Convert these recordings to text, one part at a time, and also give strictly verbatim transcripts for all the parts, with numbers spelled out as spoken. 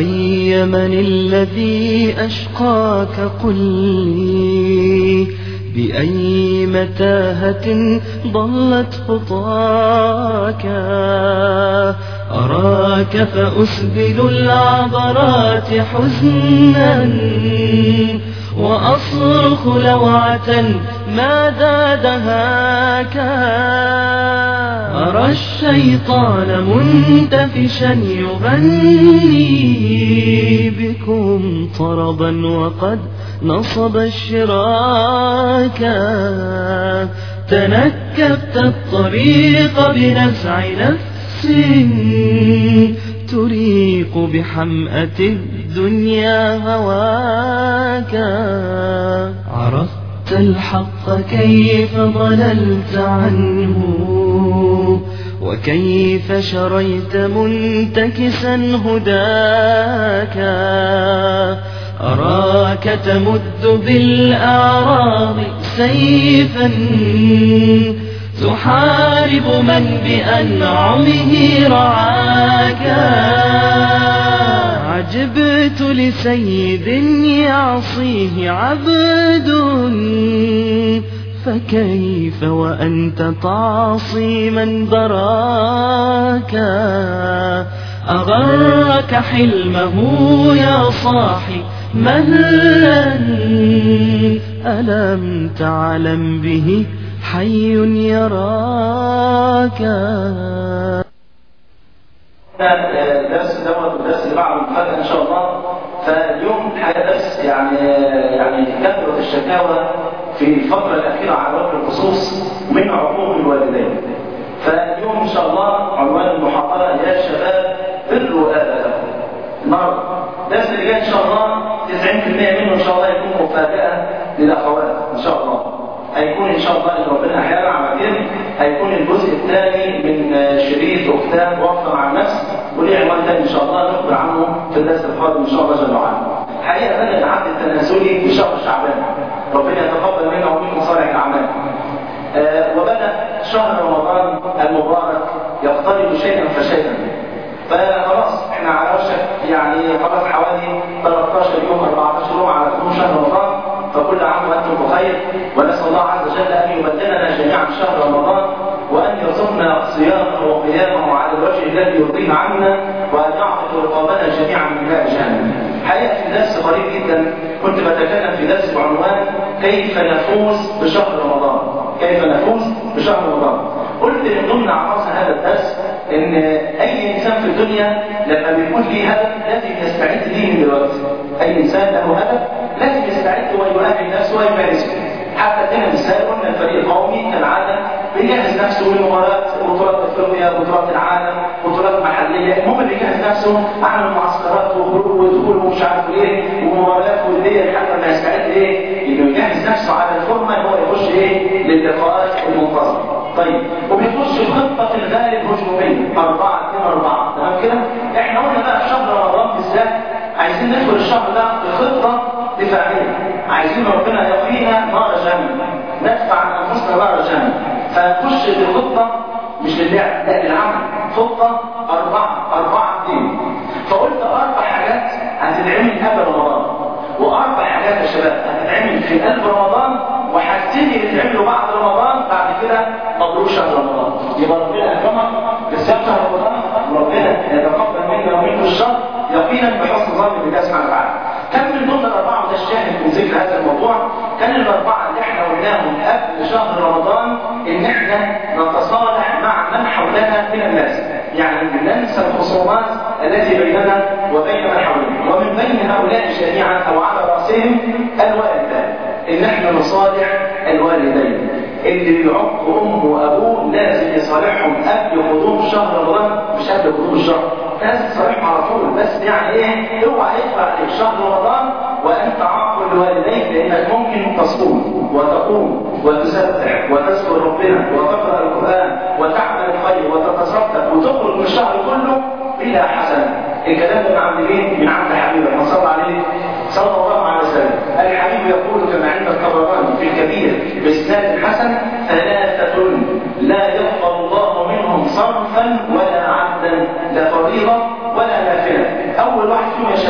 أي من الذي أشقاك قل لي، بأي متاهة ضلت خطاك؟ أراك فأسبل العبرات حزنا وأصرخ لوعة ماذا دهاك؟ أرى الشيطان منتفشا يغني بكم طربا وقد نصب الشراك. تنكبت الطريق بنزع نفس تريق بحمأة الدنيا هواك. عرفت الحق كيف ضللت عنه، وكيف شريت منتكسا هداك. أراك تمد بالأعراض سيفا تحارب من بأنعمه رعاك. عجبت لسيد يعصيه عبد، فكيف وأنت تعصي من براك؟ أغرك حلمه يا صاحي مهلا، ألم تعلم به حي يراك. الدرس دوت والدرس اللي بعده مفاجأة إن شاء الله. فاليوم حاجة درس يعني يعني كثرة الشكاوى في الفترة الأخيرة على وجه الخصوص من عقوق الوالدين. فاليوم إن شاء الله عنوان المحاضرة يا شباب بروا آباءكم. النهارده الدرس اللي جاي إن شاء الله تسعين بالمئة منه إن شاء الله يكون مفاجأة للأخوات إن شاء الله. هيكون إن شاء الله إن ربنا أحيانا على كده هيكون الجزء الثاني من شريط وكتاب وقفة مع النفس، وليه عنوان تاني إن شاء الله نخبر عنه في الدرس القادم إن شاء الله جل وعلا. حقيقة بدأ العهد التنازلي في شهر شعبان، ربنا يتقبل منا ومنكم صالح الأعمال. آه وبدأ شهر رمضان المبارك يقترب شيئا فشيئا. فخلاص احنا على وشك يعني خلاص حوالي ثلاثة عشر يوم أربعة عشر يوم على دخول شهر رمضان، فكل عام وانتم بخير. ونسال الله عز وجل ان يبدلنا جميعا شهر رمضان، وان يرزقنا صيامه وقيامه على الوجه الذي يرضيه عنا، وان يعتق رقابنا جميعا من نار جهنم. حقيقه في درس قريب جدا كنت بتكلم في درس بعنوان كيف نفوز بشهر رمضان. كيف نفوز بشهر رمضان. قلت من ضمن عناصر هذا الدرس ان اي انسان في الدنيا لما بيكون ليه هدف لازم يستعد ليه من دلوقتي. اي انسان له هدف لازم يستعد ويؤهل نفسه ويمارسه. حتى ادينا مثال قلنا الفريق القومي كالعاده بيجهز نفسه لمباريات بطولات افريقيا، بطولات العالم، بطولات محليه، المهم بيجهز نفسه عن المعسكرات وخروج ودخول ومش عارف ايه ومباريات وديه لحد ما يستعد ايه؟ انه يجهز نفسه على الفورمه ان هو يخش ايه؟ للقاءات المنتظمه. طيب وبيخش بخطه الغالب هجوميه أربعة اثنين أربعة، تمام كده؟ احنا قلنا بقى في شهر رمضان بالذات عايزين ندخل الشهر ده بخطه دفاعيه، عايزين ربنا يقينا نار جهنم، ندفع عن انفسنا نار جهنم. فنخش بالخطه مش للعب لا للعمل، خطه أربعة أربعة اثنين. فقلت اربع حاجات هتتعمل قبل رمضان، واربع حاجات يا شباب هتتعمل في قلب رمضان، وحاجتين يتعملوا بعد رمضان، بعد كده مبروك شهر رمضان. يبقى ربنا اكرمك بالصيام شهر رمضان، وربنا يتقبل منا ومنكم الشهر يقينا بحسن ظن بالله سبحانه وتعالى. كان من ضمن الاربعه وده الشاهد من ذكر هذا الموضوع، كان الاربعه اللي احنا قلناهم قبل شهر رمضان ان احنا نتصالح مع من حولنا من الناس، يعني ننسى الخصومات التي بيننا وبين من حولنا، ومن بين هؤلاء جميعا او على راسهم الوالدان، ان احنا نصالح الوالدين. اللي يعق امه وابوه لازم يصالحهم قبل قدوم شهر رمضان، مش قبل قدوم الشهر، لازم تصالحهم على طول. بس يعني ايه؟ اوعى يطلع عليك شهر رمضان وانت عاق الوالدين، لانك ممكن تصوم وتقوم وتسبح وتذكر ربنا وتقرا القران وتعمل الخير وتتصدق وتخرج من الشهر كله بلا حسنه. الكلام ده من عند مين؟ من عند حبيبك ما صلى عليه صلى الله عليه وسلم. الحبيب يقول كما عند الطبراني في الكبير بإسناد حسن: ثلاثة لا يقبل الله منهم صرفا ولا عبدا، لا فريضة ولا نافلة. أول واحد فيهم يا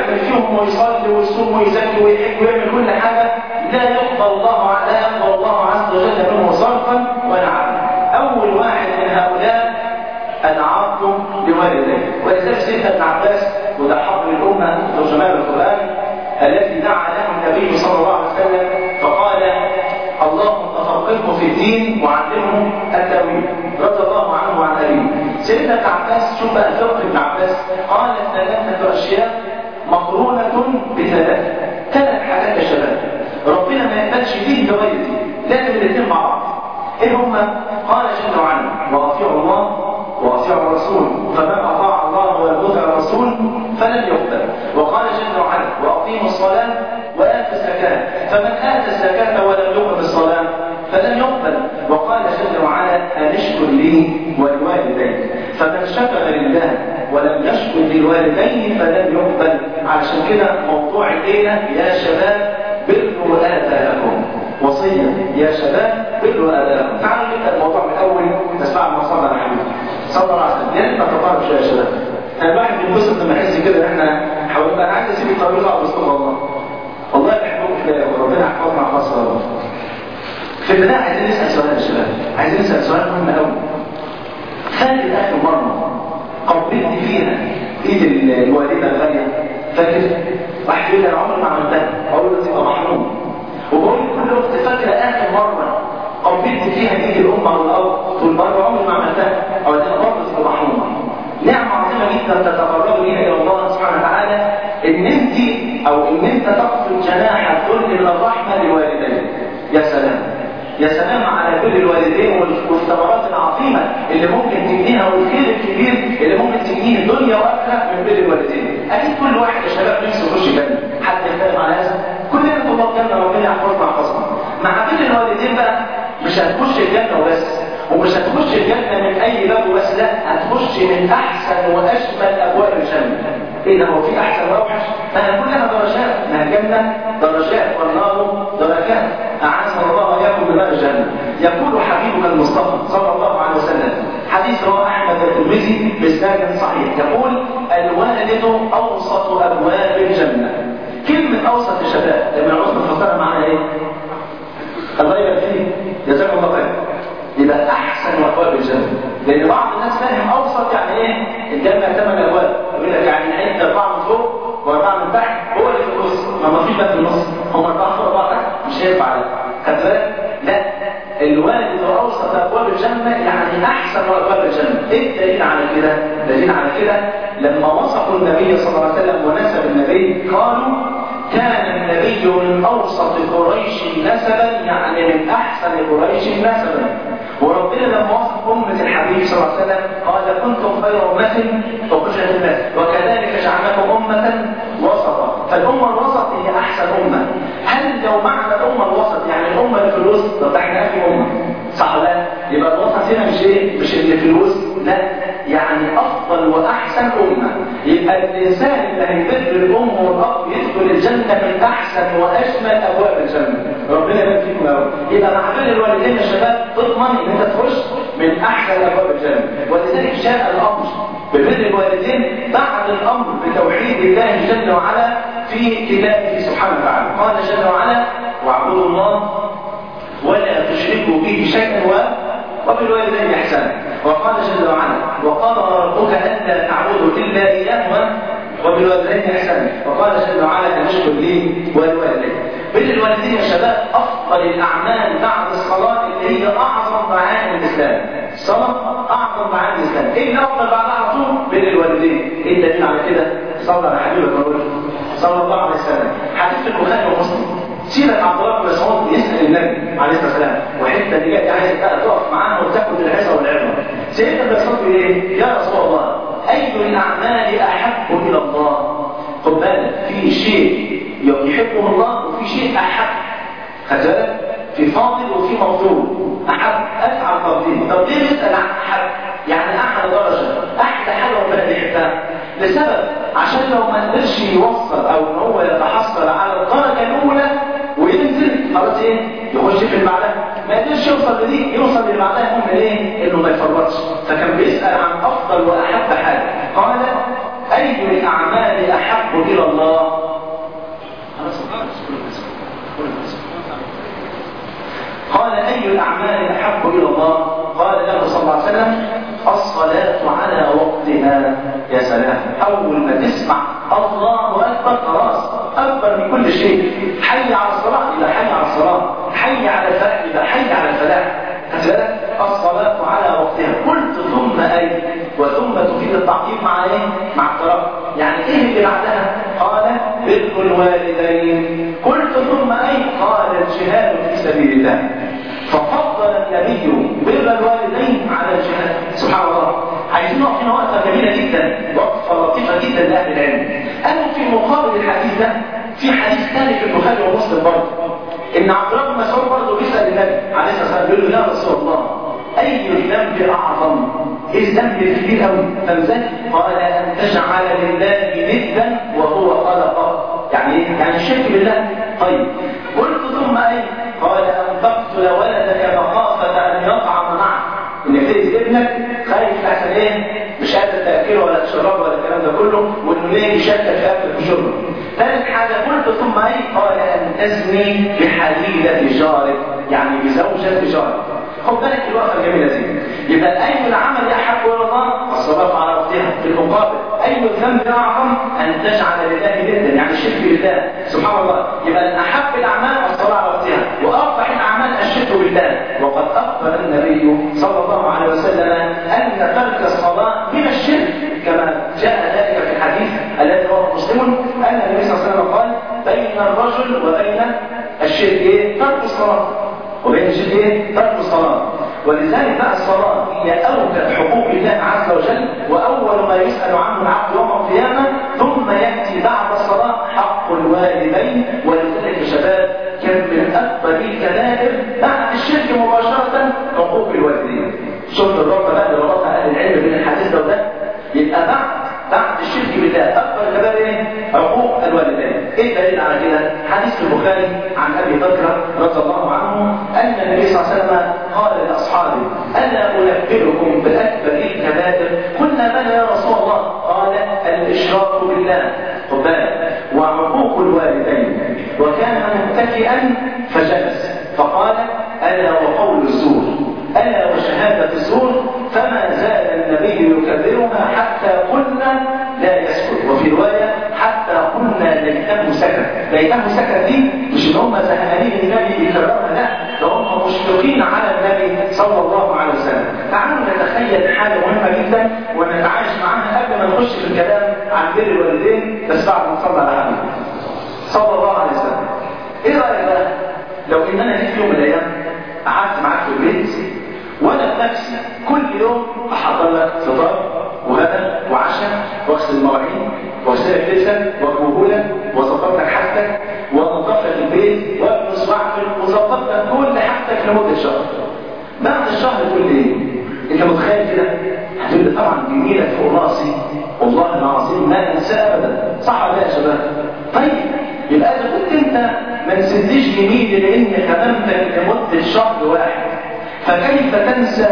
ويعمل فيهم ويصلي ويصوم ويزكي ويحج ويعمل كل حاجه لا يقبل الله لا يقبل الله عز وجل منه صرفا ولا عدلا. اول واحد من هؤلاء العاق لوالديه. ولذلك سيدنا ابن عباس وده حبر الامه ترجمان القران الذي دعا له النبي صلى الله عليه وسلم فقال اللهم تفقهه في الدين وعلمه التاويل رضي الله عنه وعن ابيه. سيدنا ابن عباس شوف بقى فقه ابن عباس قال ثلاثه اشياء مقرونه بثلاث ثلاث حاجات يا شباب ربنا ما يقبلش فيه لوالدي لازم الاثنين مع بعض. ايه هما؟ قال جل وعلا واطيعوا الله واطيعوا الرسول فمن اطاع الله ويطيع الرسول فلن يقبل. وقال جل وعلا واقيموا الصلاه واتوا الزكاه فمن اتى الزكاه ولم يقم الصلاه فلن يقبل. وقال جل وعلا ان اشكر لي ولوالدي فمن شكر لله ولم يشكر للوالدين فلن يقبل. علشان كده موضوع الليله يا شباب بروا آباءكم وصية يا شباب بروا آباءكم. تعالوا نبدأ الموضوع من الأول نسمع المصادر على حبيبي صلى الله عليه وسلم. يعني نتطرق شوية يا شباب. أنا الواحد بينبسط لما يحس كده إن إحنا حاولنا أنا عايز أسيب الترابيزة على بسم الله. والله بحبكم في الله وربنا يحفظنا على خاصة الله. في البداية عايزين نسأل سؤال يا شباب. عايزين نسأل سؤال مهم قوي. فاكر آخر مرة قبلت فيها إيد الوالدة الغالية؟ فاكر؟ واحد يقول لي انا عمري ما عملتها اقول له تبقى محروم. وبقول كل اخت فاكره اخر مره قبلت فيها ايد الام او الاب تقول برضه عمري ما عملتها او انا برضه تبقى محرومه. نعمه عظيمه جدا تتقرب بها الى الله سبحانه وتعالى ان انت او ان انت تقصد جناح الذل الى الرحمه لوالديك. يا سلام يا سلام على بر الوالدين والثمرات العظيمه اللي ممكن تبنيها والخير الكبير اللي ممكن تبنيه الدنيا واخره من بر الوالدين. اكيد كل واحد يا شباب نفسه يخش جنه. حد يختلف على هذا؟ كلنا طلاب جنه ربنا يحفظنا ويحفظنا. مع بر الوالدين بقى مش هتخش الجنه وبس ومش هتخش الجنه من اي باب وبس لا هتخش من احسن واشمل ابواب الجنه. ايه ده هو في احسن واوحش؟ فاحنا كلنا درجات ما الجنه درجات والنار درجات. اعزنا الله واياكم بباب الجنه. يقول حبيبنا المصطفى صلى الله عليه وسلم حديث رواه احمد الترمذي باسناد صحيح يقول الوالد اوسط ابواب الجنه. كلمه اوسط يا شباب لما نعوز نفسرها معناها ايه؟ الله يبارك فيك جزاكم الله خير. يبقى احسن ابواب الجنه. لان بعض الناس فاهم اوسط يعني ايه؟ الجنه ثمان ابواب يقول لك يعني عد اربعه من فوق واربعه من تحت هو اللي في النص. ما فيش بقى في النص هم اربعه فوق واربعه تحت مش هينفع ده. خدت بالك؟ لا الوالد اوسط ابواب الجنه يعني احسن ابواب الجنه. ايه الدليل على كده؟ الدليل على كده لما وصفوا النبي صلى الله عليه وسلم ونسب النبي قالوا كان النبي من اوسط قريش نسبا يعني من احسن قريش نسبا. وربنا لما وصف امه الحبيب صلى الله عليه وسلم قال كنتم خير امه اخرجت للناس وكذلك جعلناكم امه وسطا. فالامه الوسط هي احسن امه. هل لو معنى الامه الوسط يعني الامه اللي في الوسط طب احنا اي امه صح لا؟ يبقى الوسط هنا مش ايه؟ مش اللي في الوسط لا يعني افضل واحسن امه. يبقى الانسان اللي هيبر الام والاب يدخل الجنه من احسن واشمل ابواب الجنه. ربنا يبارك فيكم يا رب. يبقى مع بر الوالدين يا شباب تضمن ان انت تخش من احسن ابواب الجنه. ولذلك جاء الامر ببر الوالدين بعد الامر بتوحيد الله جل وعلا في كتابه سبحانه وتعالى. قال جل وعلا واعبدوا الله ولا تشركوا به شيئا وبالوالدين احسانا. وقال جل وعلا وقضى ربك الا تعبدوا الا اياه وبالوالدين احسانا. وقال جل وعلا ان اشكر لي ولوالديك. بر الوالدين يا شباب افضل الاعمال بعد الصلاه اللي هي اعظم معاني الاسلام. الصلاه اعظم معاني الاسلام. ايه اللي افضل بعدها على طول؟ بر الوالدين. ايه الدليل على كده؟ صلى على حبيبك الرسول صلى الله عليه وسلم. حديث البخاري ومسلم سيرة عبد الله بن مسعود يسأل النبي عليه الصلاة والسلام وحتى دي جاية عايز تقف معاه وتاخد العزة والعبرة. سيدنا ابن مسعود بيقول ايه؟ يا رسول الله أي الأعمال أحب إلى الله؟ خد بالك في شيء يحبه الله وفي شيء أحب. خد بالك؟ في فاضل وفي مفضول. أحب أفعل تفضيل. طب ليه نسأل عن أحب؟ يعني أحد درجة أحلى حاجة ربنا بيحبها لسبب عشان لو ما قدرش يوصل أو إن هو يتحصل على الدرجة الأولى وينزل خلاص ايه يخش في اللي بعدها. ما قدرش يوصل لدي يوصل للي بعدها يقوم ايه انه ما يفرطش. فكان بيسال عن افضل واحب حاجه. قال أي الأعمال أحب إلى الله؟ قال أي الأعمال أحب إلى الله؟ قال له صلى الله عليه وسلم الصلاة على وقتها. يا سلام، أول ما تسمع الله أكبر خلاص أكبر من كل شيء. حي على الصلاة يبقى حي على الصلاة، حي على الفلاح يبقى حي على الفلاح. الصلاة على وقتها. قلت ثم أي؟ وثم تفيد التعقيب مع إيه؟ مع الطرف. يعني إيه اللي بعدها؟ قال بر الوالدين. قلت ثم أي؟ قال الجهاد في سبيل الله. ففضل النبي بر الوالدين على الجهاد. سبحان الله. عايزين نقف هنا وقفة جميلة جدا، وقفة لطيفة جدا لأهل العلم. أنا في مقابل الحديث ده في حديث ثاني في البخاري ومسلم برضه، إن عبد الله بن مسعود برضه بيسأل النبي عليه الصلاة والسلام بيقول له يا رسول الله أي الذنب أعظم؟ إيه الذنب الكبير أوي؟ فمزاج قال أن تجعل لله ندا وهو خلقه. يعني إيه؟ يعني الشرك بالله. طيب قلت ثم أي؟ قال أن تقتل ولدك مخافة أن يطعم معك. إنك تأذي ابنك خايف أحسن إيه؟ مش قادر تأكله ولا تشربه ولا الكلام ده كله، وإنه ليه يشكل في أكل وشربه. ثالث حاجة قلت ثم أي؟ قال أن تزني بحليلة جارك، يعني بزوجة جارك. خد بالك الوقفة الجميلة دي. يبقى أي العمل أحب إلى الله؟ الصلاة على وقتها. في المقابل أي الذنب أعظم؟ أن تجعل لله ندا، يعني الشرك بالله. سبحان الله. يبقى أحب الأعمال الصلاة على وقتها، وأقبح الأعمال الشرك بالله. وقد أخبر النبي صلى الله عليه وسلم أن ترك الصلاة من الشرك، كما جاء ذلك في الحديث الذي رواه مسلم أن النبي صلى الله عليه وسلم قال بين الرجل وبين الشرك ترك الصلاة، وبين الشرك ترك الصلاة. ولذلك بقى الصلاة هي أوجد حقوق الله عز وجل، وأول ما يسأل عنه العبد يوم القيامة، ثم يأتي بعد الصلاة حق الوالدين. ولذلك الشباب كان من أكبر الكبائر بعد الشرك مباشرة حقوق الوالدين. شفت الرابطة بقى اللي ربطها أهل العلم بين الحديث ده وده؟ يبقى بعد بعد الشرك بالله أكبر الكبائر حقوق الوالدين. إيه الدليل على كده؟ حديث في البخاري عن أبي بكر رضي الله عنه أن النبي صلى الله عليه وسلم قال لأصحابه ألا أنبئكم بأكبر الكبائر؟ قلنا بلى يا رسول الله. قال الإشراك بالله، خد بالك، وعقوق الوالدين. وكان متكئا فجلس فقال ألا وقول الزور، ألا وشهادة الزور. فما زال النبي يكررها حتى قلنا لا يسكت، وفي رواية حتى قلنا ليته سكت. ليته سكت دي مش ان هم زهقانين النبي بيكررها، لا، ده هم مشفقين على النبي صلى الله عليه وسلم. تعالوا نتخيل حاجة مهمة جدا ونتعايش معاها قبل ما نخش في الكلام عن بر الوالدين، بس بعد ما نصلي على النبي صلى الله عليه وسلم. ايه رأيك بقى لو ان انا جيت يوم من الايام قعدت معاك في البيت وانا بنفسي كل يوم احضر لك فطار وغدا وعشاء، واغسل المواعين واغسل لك لبسك واكويه لك واظبط لك حاجتك وانضف لك البيت واكنس واعمل واظبط لك كل حاجتك لمده شهر. بعد الشهر تقول لي ايه؟ انت متخيل كده؟ هتقول لي طبعا جميله فوق راسي والله العظيم ما انساه ابدا. صح ولا يا شباب؟ طيب يبقى اذا كنت انت ما نسيتش جميل لاني خدمتك لمده شهر واحد، فكيف تنسى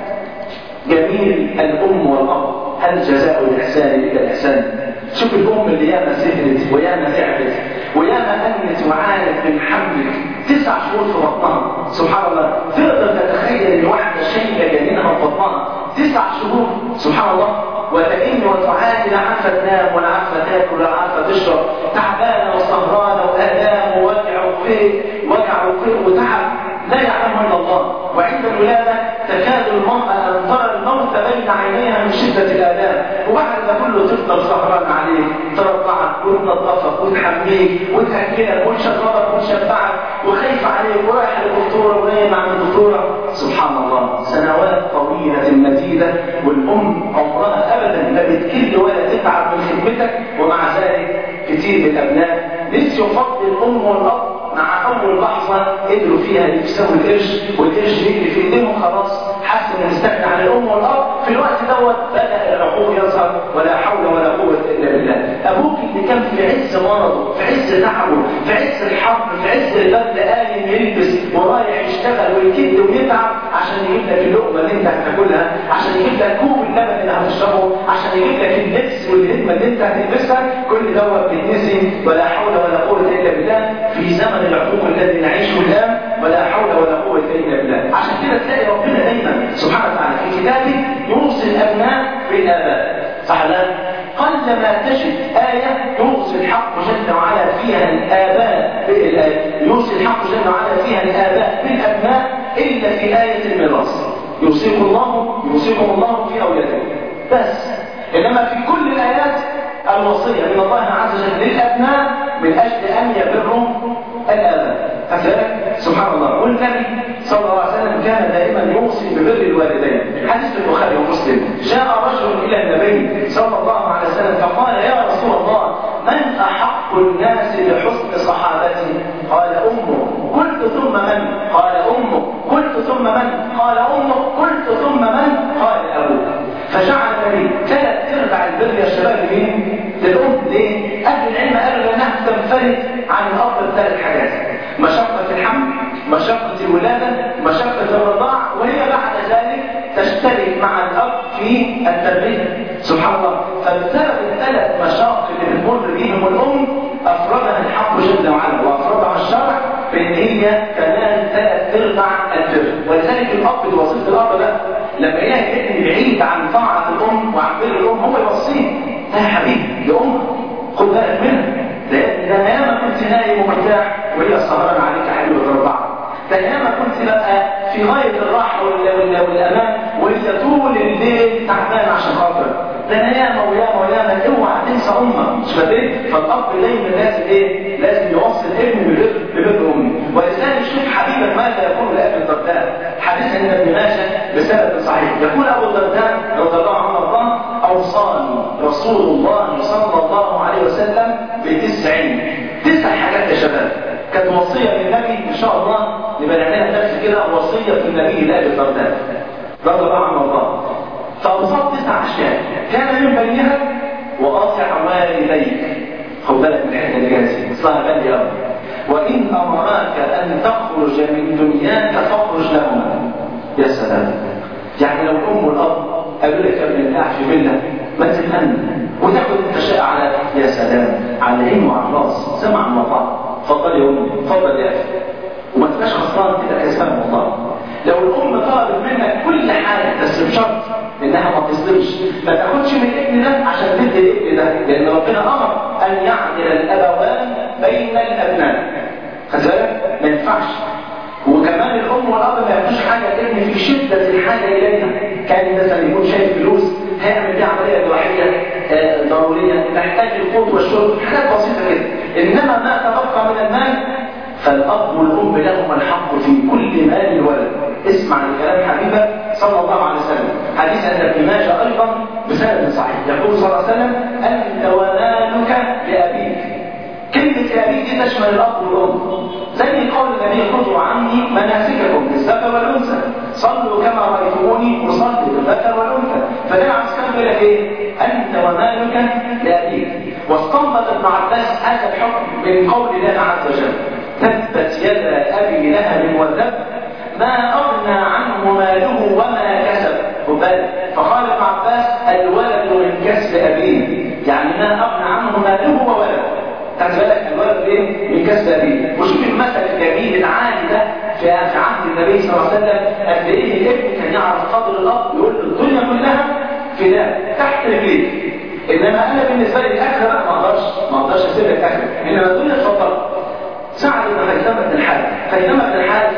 جميل الأم والأب؟ هل جزاء الإحسان إلا الإحسان؟ شوف الأم اللي ياما سهرت وياما تعبت وياما أنت وعانت من حملك تسع شهور في بطنها. سبحان الله. تقدر تتخيل ان واحدة شايلة جنينها في بطنها تسع شهور؟ سبحان الله. وتئن وتعاني لا عارفة تنام ولا عارفة تاكل ولا عارفة تشرب، تعبانة وسهرانة وآلام ووجع وفيه وجع وفيه وتعب لا يعلمه الا الله. وعند الولادة تكاد المرأة أن ترى الموت بين عينيها من شدة الآلام، وبعد ده كله تفضل سهران عليك، ترضعك وتنظفك وتحميك وتأكلك وتشربك وتشبعك وخايفة عليك ورايح للدكتورة ونايم عند الدكتورة. سبحان الله. سنوات طويلة مديدة والأم عمرها أبدا لا بتكل ولا تتعب من خدمتك، ومع ذلك كتير من الأبناء نسيوا فضل الأم والأب. مع أول لحظة قدروا فيها يكسبوا القرش والقرش يجري في إيديهم، خلاص حاسس إن يستغنى عن الأم والأب. في الوقت دوت بدأ العقوق يظهر ولا حول ولا قوة إلا بالله. أبوك اللي كان في عز مرضه، في عز تعبه، في عز الحرب، في عز البرد، قايم يلبس ورايح يشتغل ويكد ويتعب عشان يجيب لك اللقمة اللي أنت هتاكلها، عشان يجيب لك كوب اللبن اللي هتشربه عشان يجيب لك اللبس والهدمه اللي انت هتلبسها، كل دوت بيتنسي. ولا حول ولا قوه الا بالله في زمن العقوق الذي نعيشه الان، ولا حول ولا قوه الا بالله. عشان كده تلاقي ربنا دايما سبحانه وتعالى في كتابه يوصي الابناء بالاباء، صح لا؟ قلما تجد آية يوصي الحق جل وعلا فيها الآباء يوصي الحق جل وعلا فيها الآباء بالأبناء إلا في آية الميراث. يوصيكم الله يوصيكم الله في أولادكم بس. إنما في كل الآيات الوصية من الله عز وجل للأبناء من أجل أن يبروا الآباء. فكذلك سبحان الله. والنبي صلى الله عليه وسلم كان دائما يوصي ببر الوالدين. حديث البخاري ومسلم، جاء رجل إلى النبي صلى الله عليه وسلم فقال يا رسول الله من أحق الناس بحسن صحابتي؟ قال أمه. قلت ثم من؟ قال أمه. قلت ثم من؟ قال أمه. قلت ثم من؟ قال أبوه. فجعل النبي ثلاث ارباع البر يا شباب مين؟ للأم. ليه؟ أهل العلم قالوا لأنها تنفرد عن الأب بثلاث حاجات: مشقة الحمل، مشقة الولادة، مشقة الرضاع، وهي بعد ذلك تشترك مع الأب في التربية. سبحان الله. فبسبب الثلاث مشاق اللي بتمر بيهم الأم أفردها الحق جل وعلا وأفردها الشرع بأن هي كمان ثلاث ارباع البر. ولذلك الأب وصية الأب ده لما يلاقي الابن بعيد عن طاعة الأم وعن بر الأم هو يوصيه: يا حبيبي يا أم خد بالك منها، لأن ياما كنت نايم ومرتاح وهي سهرانة عليك يا حبيبي وترضعك. ده ياما كنت بقى في غاية الراحة والأمان وهي طول الليل تعبان عشان خاطرك. ده انا ياما وياما وياما اوعى تنسى امك، مش فاهم؟ فالاب دايما لازم ايه؟ لازم يوصل ابنه ببر ببر امه. ولذلك شوف حبيبك ماذا يقول لابي الدرداء، حديث عند ابن ماجه بسند صحيح. يقول ابو الدرداء رضي الله عنه وارضاه: اوصاني رسول الله صلى الله عليه وسلم بتسعين تسع حاجات يا شباب. كانت وصيه من النبي ان شاء الله نبقى نعملها درس كده، وصيه من النبي لابي الدرداء رضي الله عنه وارضاه. فأوصاف تسع أشياء كان من بينها: وأطع والديك. خد بالك من الحته اللي جايه اصلها بالي قوي. وإن أمراك أن تخرج من دنياك فاخرج لهما. يا سلام. يعني لو الأم والأب قالوا لك يا ابني قاعد في فيلا ما تتهنى وتاخد التشاء على يا سلام على العين وعلى الراس، سمع من الله. اتفضل يا أمي، اتفضل يا أخي، وما تبقاش خسران كده كسبان والله. لو الأم طلبت منك كل حاجة بس بشرط إنها ما تظلمش، ما تاخدش من الابن ده عشان تدي الابن ده، لأن ربنا أمر أن يعدل الأبوان بين الأبناء. خد بالك؟ ما ينفعش. وكمان الأم والأب ما يعملوش حاجة الابن في شدة الحاجة إليها. كان مثلا يكون شايف فلوس هيعمل بيها عملية جراحية آه ضرورية تحتاج القوت والشرب، حاجات بسيطة كده. إنما ما تبقى من المال فالأب والأم لهم الحق في كل مال الولد. اسمع الكلام حبيبك صلى الله عليه وسلم. حديث عند ابن ماجه أيضا بسند صحيح. يقول صلى الله عليه وسلم: أنت ومالك لأبيك. كلمة لأبيك دي تشمل الأب والأم. زي قول النبي: خذوا عني مناسككم بالذكر والأنثى، صلوا كما رأيتموني أصلي بالذكر والأنثى. فده عايز كلام لك إيه؟ أنت ومالك لأبيك. واستنبط ابن عباس هذا الحكم من قول الله عز وجل: تبت يدا أبي لهب وتب ما أغنى عنه ماله وما كسب. فقال ابن عباس: الولد من كسب أبيه، يعني ما أغنى عنه ماله وولده. خد بالك الولد ايه؟ من كسب أبيه. وشوف المثل الجميل العالي ده في عهد النبي صلى الله عليه وسلم، قد ايه الابن كان يعرف قدر الأب، يقول له الدنيا كلها فداء تحت رجليك، انما انا بالنسبه لي الاكل بقى ما اقدرش ما اقدرش اسيب لك اكل، انما الدنيا اتفضل. سعد بن خيثمة بن الحارث، خيثمة بن الحارث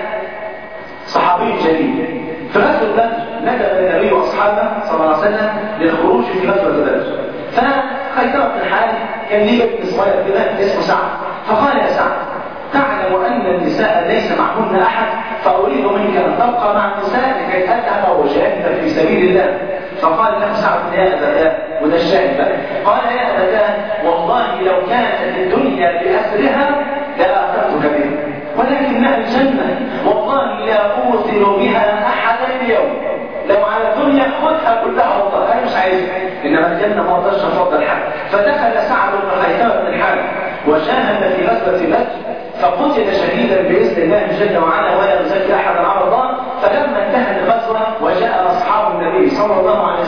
صحابي جليل. في غزوة بدر ندب النبي واصحابه صلى الله عليه وسلم للخروج في غزوة بدر. فخيثمة بن الحارث كان ليه ابن صغير كده اسمه سعد، فقال: يا سعد، تعلم ان النساء ليس معهن احد، فاريد منك ان تبقى مع النساء لكي اذهب واجاهد في سبيل الله. فقال له سعد: يا ابتاه، وده الشاهد بقى، قال: يا ابتاه، والله لو كانت الدنيا باسرها لآثرتك بها، ولكنها الجنة، والله لا أوثر بها أحدا اليوم. لو على الدنيا خذها كلها والله، أنا مش عايزها، إنما الجنة ما أقدرش أفضل حد. فدخل سعد بن خيثمة بن الحارث وجاهد في غزوة بدر، فقتل شهيدا بإذن الله جل وعلا ولا يزكي أحدا على الله. فلما انتهت الغزوة وجاء أصحاب النبي صلى الله عليه وسلم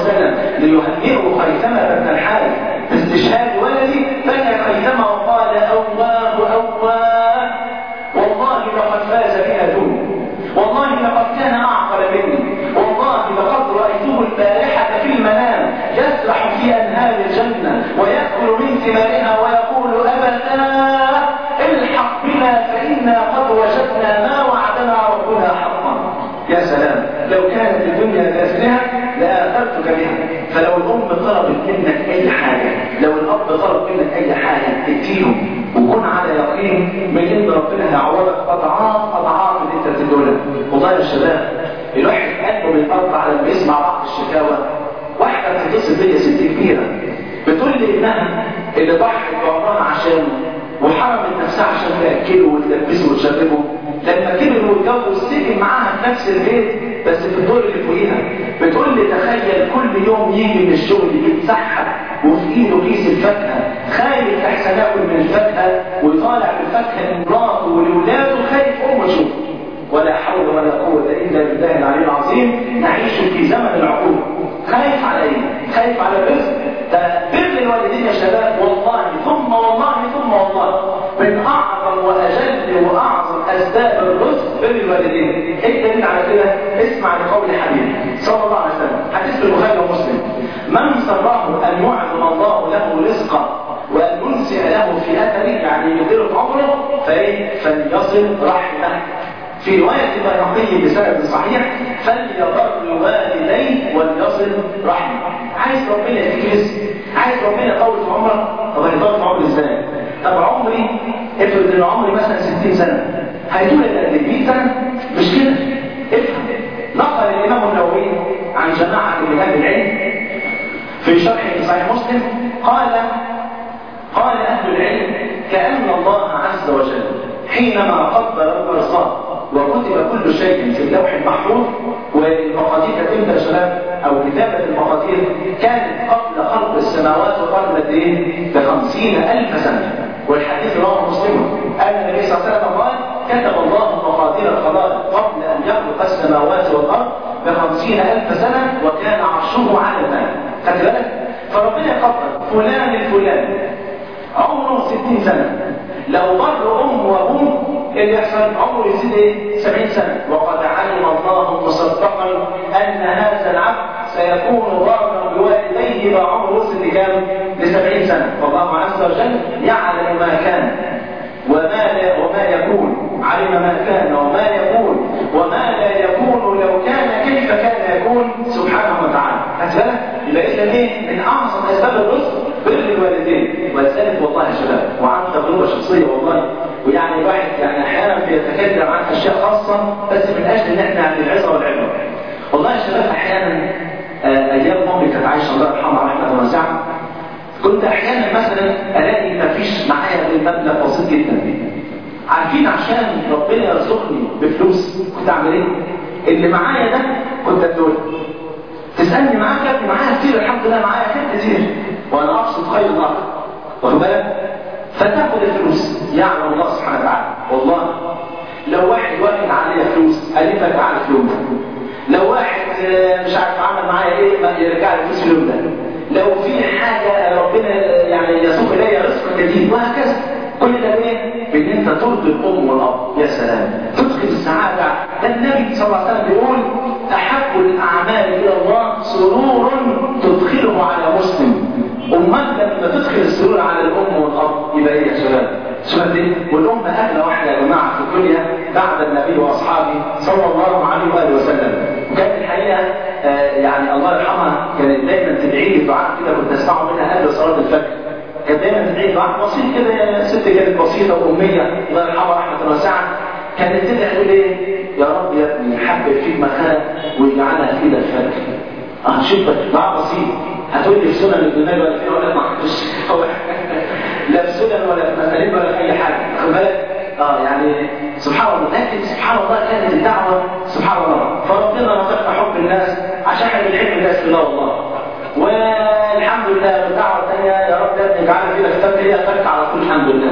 وسلم ليهنئوا خيثمة بن الحارث باستشهاد ولدي، بكى خيثمة وقال أواه أواه والله لقد فاز بنا دون، والله لقد كان أعقل مني، والله لقد رأيته البارحة في المنام يسرح في أنهار الجنة ويأكل من ثمارها ويقول أبتاه الحق بنا فإنا قد وجدنا ما وعدنا ربنا حقا. يا سلام، لو كانت الدنيا كاسرها لآثرتك بها. فلو الأم طلبت منك أي حاجة، لو الأب طلب منك أي حاجة اديهم، وكن على يقين من إن ربنا هيعوضك أضعاف أضعاف اللي أنت بتدولها. والله يا شباب، الواحد قلبه بيتقطع لما يسمع بعض الشكاوى. واحدة بتتصل بيا ست كبيرة بتقول لي إنها اللي ضحت بعمرها عشانه وحرمت نفسها عشان تأكله وتلبسه وتشربه، لما كبر واتجوز سكن معاها في نفس البيت بس في الدور اللي فوقيها. بتقول لي تخيل كل يوم يجي من الشغل يتسحب وفي ايده كيس الفاكهه، خايف احسن ياكل من الفاكهه ويطالع بالفاكهه لمراته ولاولاده، خايف امه تشوف. ولا حول ولا قوه الا بالله العلي العظيم. نعيش في زمن العقول. خايف على ايه؟ خايف على الرزق. ده بر الوالدين يا شباب والله ثم والله ثم والله من اعظم واجل واعظم اسباب الرزق بر الوالدين. ايه الدليل على كده؟ اسمع لقول حبيبي صلى الله عليه وسلم، حديث في البخاري ومسلم: من سره ان يعظم الله له رزقا وان ينسئ له في اثره، يعني يديله عمره، فايه؟ فليصل رحمه. في رواية البيهقي بسند صحيح: فليبر والديه وليصل رحمه. عايز ربنا يديك رزق، عايز ربنا يطول في عمرك. طب هيطول في عمري ازاي؟ طب عمري افرض ان عمري مثلا ستين سنة، هيطول قد مئة سنة؟ مش كده. افهم. نقل الامام النووي عن جماعة من اهل العلم في شرح صحيح مسلم قال قال اهل العلم: كأن الله عز وجل حينما قدر الارزاق وكتب كل شيء في اللوح المحفوظ، والمقادير كتبت يا شباب او كتابه المقادير كانت قبل خلق السماوات والارض قد ايه؟ بخمسين الف سنه. والحديث رواه مسلم ان النبي صلى الله عليه وسلم قال: كتب الله مقادير الخلائق قبل ان يخلق السماوات والارض بخمسين الف سنه وكان عرشه على الماء. خدت بالك؟ فربنا يقدر فلان الفلاني عمره ستين سنه، لو بر ام وابوه اللي يحصل عمره يزيد ايه؟ سبعين سنه. وقد علم الله مصدقا ان هذا العبد سيكون بارا بوالديه وعمره وصل لكام؟ لسبعين سنه. فالله عز وجل يعلم ما كان وما لا وما يكون، علم ما كان وما يكون وما لا يكون لو كان كيف كان يكون سبحانه وتعالى. هتبقى يبقى اذا ايه؟ من اعظم اسباب الرزق بر الوالدين. ولذلك والله يا شباب، وعن تجربه شخصيه والله، ويعني الواحد يعني احيانا بيتكلم عن اشياء خاصه بس من اجل ان احنا عند العظه والعبره. والله يا شباب احيانا آه ايام امي كانت عايشه الله يرحمها رحمه واسعه، كنت احيانا مثلا الاقي مفيش معايا غير مبلغ بسيط جدا. عارفين عشان ربنا يرزقني بفلوس كنت اعمل ايه؟ اللي معايا ده كنت ادوله. تسالني معاك يا ابني؟ معايا كتير الحمد لله، معايا خير كتير وانا اقصد خير الله. واخد بالك؟ فتاخد الفلوس يعلم الله سبحانه وتعالى. والله لو واحد واخد عليا فلوس قال لي تعالى في اليوم ده، لو واحد مش عارف عمل معايا ايه ما يرجع لي فلوس اليوم ده، لو في حاجه ربنا يعني يسوق الي رزق جديد، وهكذا. كل ده ايه؟ بان انت ترضي الام والاب. يا سلام، تدخل السعاده. ده النبي صلى الله عليه وسلم بيقول: احب الاعمال الى الله سرور تدخله على مسلم. امال لما تدخل السرور على الام والاب يبقى ايه يا شباب؟ شباب ايه؟ والام اغلى واحده يا جماعه في الدنيا بعد النبي واصحابه صلى الله عليه واله وسلم. وكانت الحقيقه آه يعني الله يرحمها كانت دايما تدعي لي دعاء كده كنت اسمعه منها قبل صلاه الفجر. كانت دايما تدعي لي دعاء بسيط كده، يا ست كانت بسيطه واميه الله يرحمها رحمه واسعه. كانت تدعي تقول ايه؟ يا رب يا ابني حبب فيك مخالك واجعلها في ايد الفجر. اه شوف دعاء بسيط. هتقول لي في سنن ابن ماجه ولا فين ولا ما حدش لا في سنن ولا في مسالين ولا في اي حاجه. خد بالك؟ اه يعني سبحان الله. لكن سبحان الله كانت الدعوه سبحان الله. فربنا رزقنا حب الناس عشان احنا بنحب الناس في الله والله. والحمد لله. الدعوه الثانيه يا رب يا ابني اجعلها في ايدك الفجر، هي فك على طول الحمد لله.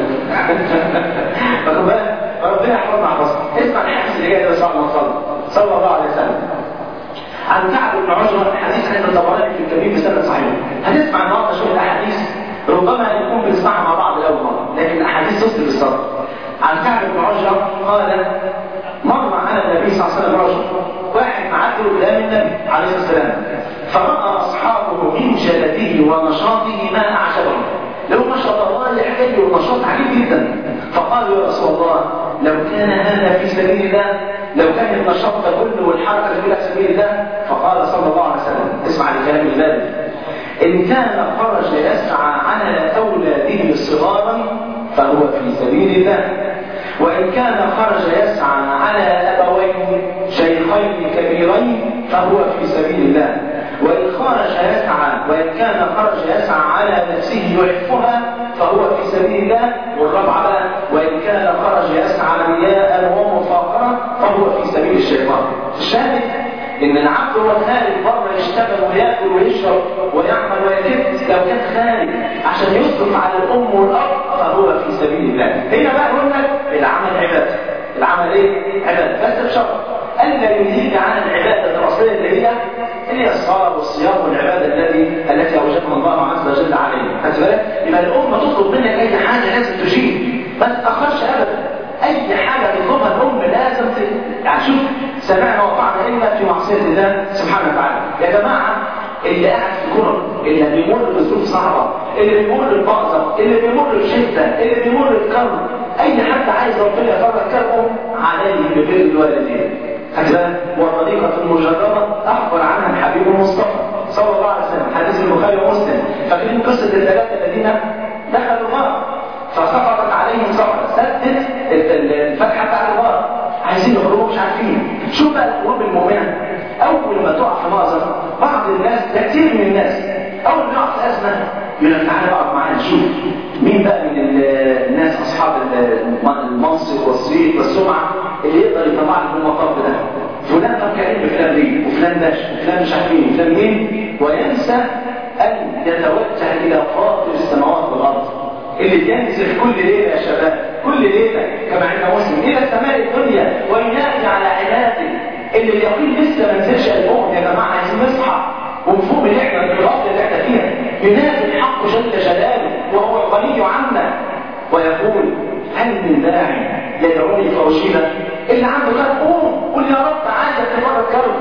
فخد بالك؟ فربنا يحفظنا حفظنا. اسمع الحديث اللي جاي ده صلى الله عليه وسلم. عن كعب بن عجرة، حديث عند الطبراني في الكبير بسند صحيح. هنسمع النهارده شويه احاديث ربما نكون بنسمعها مع بعض لاول مره، لكن الاحاديث تصل بالصدر. عن كعب بن عجرة قال: مر على النبي صلى الله عليه وسلم رجل، واحد معدي قدام النبي عليه الصلاه والسلام، فراى اصحابه من جلده ونشاطه ما اعجبهم، لو ما شاء الله يحتاج النشاط عجيب جدا. فقالوا: يا رسول الله، لو كان هذا في سبيل الله، لو كان النشاط ده كله والحركه في سبيل الله. فقال صلى الله عليه وسلم، اسمع لكلام الباري: ان كان خرج يسعى على اولاده صغارا فهو في سبيل الله، وان كان خرج يسعى على ابوين شيخين كبيرين فهو في سبيل الله، وإن خرج يسعى وإن كان خرج يسعى على نفسه يعفها فهو في سبيل الله. والرابعة بقى: وإن كان خرج يسعى رياء ومفاخرة فهو في سبيل الشيطان. الشاهد إن العبد هو خارج بره يشتغل ويأكل ويشرب ويعمل ويكد، لو كان خارج عشان يصرف على الأم والأب فهو في سبيل الله. هنا بقى قلنا العمل عبادة. العمل إيه؟ عبادة، بس بشرط ألا ينهيك عن العبادة الأصلية اللي هي اللي هي الصلاة والصيام والعبادة التي التي أوجبها الله عز وجل علينا. هتبقى يبقى الأم تطلب منك أي حاجة لازم تجيب، ما تتأخرش أبدا. أي حاجة تطلبها الأم لازم ت... يعني شوف، سمعنا وطعنا إلا في معصية الله سبحانه وتعالى. يا جماعة، اللي قاعد في كرم، اللي بيمر بظروف صعبة، اللي بيمر بمأزق، اللي بيمر بشدة، اللي بيمر بكرب، أي حد عايز ربنا يفرج كربه عليه ببر الوالدين. هتبقى والطريقة المجربة أخبر عنها الحبيب المصطفى صلى الله عليه وسلم، حديث البخاري ومسلم. فاكرين قصة الثلاثة الذين دخلوا الغار فسقطت عليهم صخرة سدت الفتحة بتاعت الغار، عايزين يخرجوا مش عارفين. شوف بقى القلوب المؤمنة، أول ما تقع في مأزق بعض الناس، كثير من الناس أول ما يقع في أزمة يقول لك تعالى اقعد معانا نشوف مين بقى من الناس أصحاب المنصب والصيت والسمعة اللي يقدر يطلع لك من المطب ده. فلان طب كريم بفلان ليه، وفلان باشا، وفلان مش عارفين، وفلان مين، وينسى أن يتوجه إلى فاطر السماوات والأرض اللي بينزل كل ليلة يا شباب، كل ليلة كما عند مسلم إلى سماء الدنيا وينادي على عباده اللي اليقين لسه ما نزلش قلبهم. يا جماعة عايزين نصحى ونفوق بالنعمة بالرب اللي احنا فيها. ينادي الحق جل جلاله وهو الغني عنا ويقول: هل من داعي يدعوني فأجيبه؟ اللي عنده كرب قوم قل: يا رب عايزك تفرج كرب.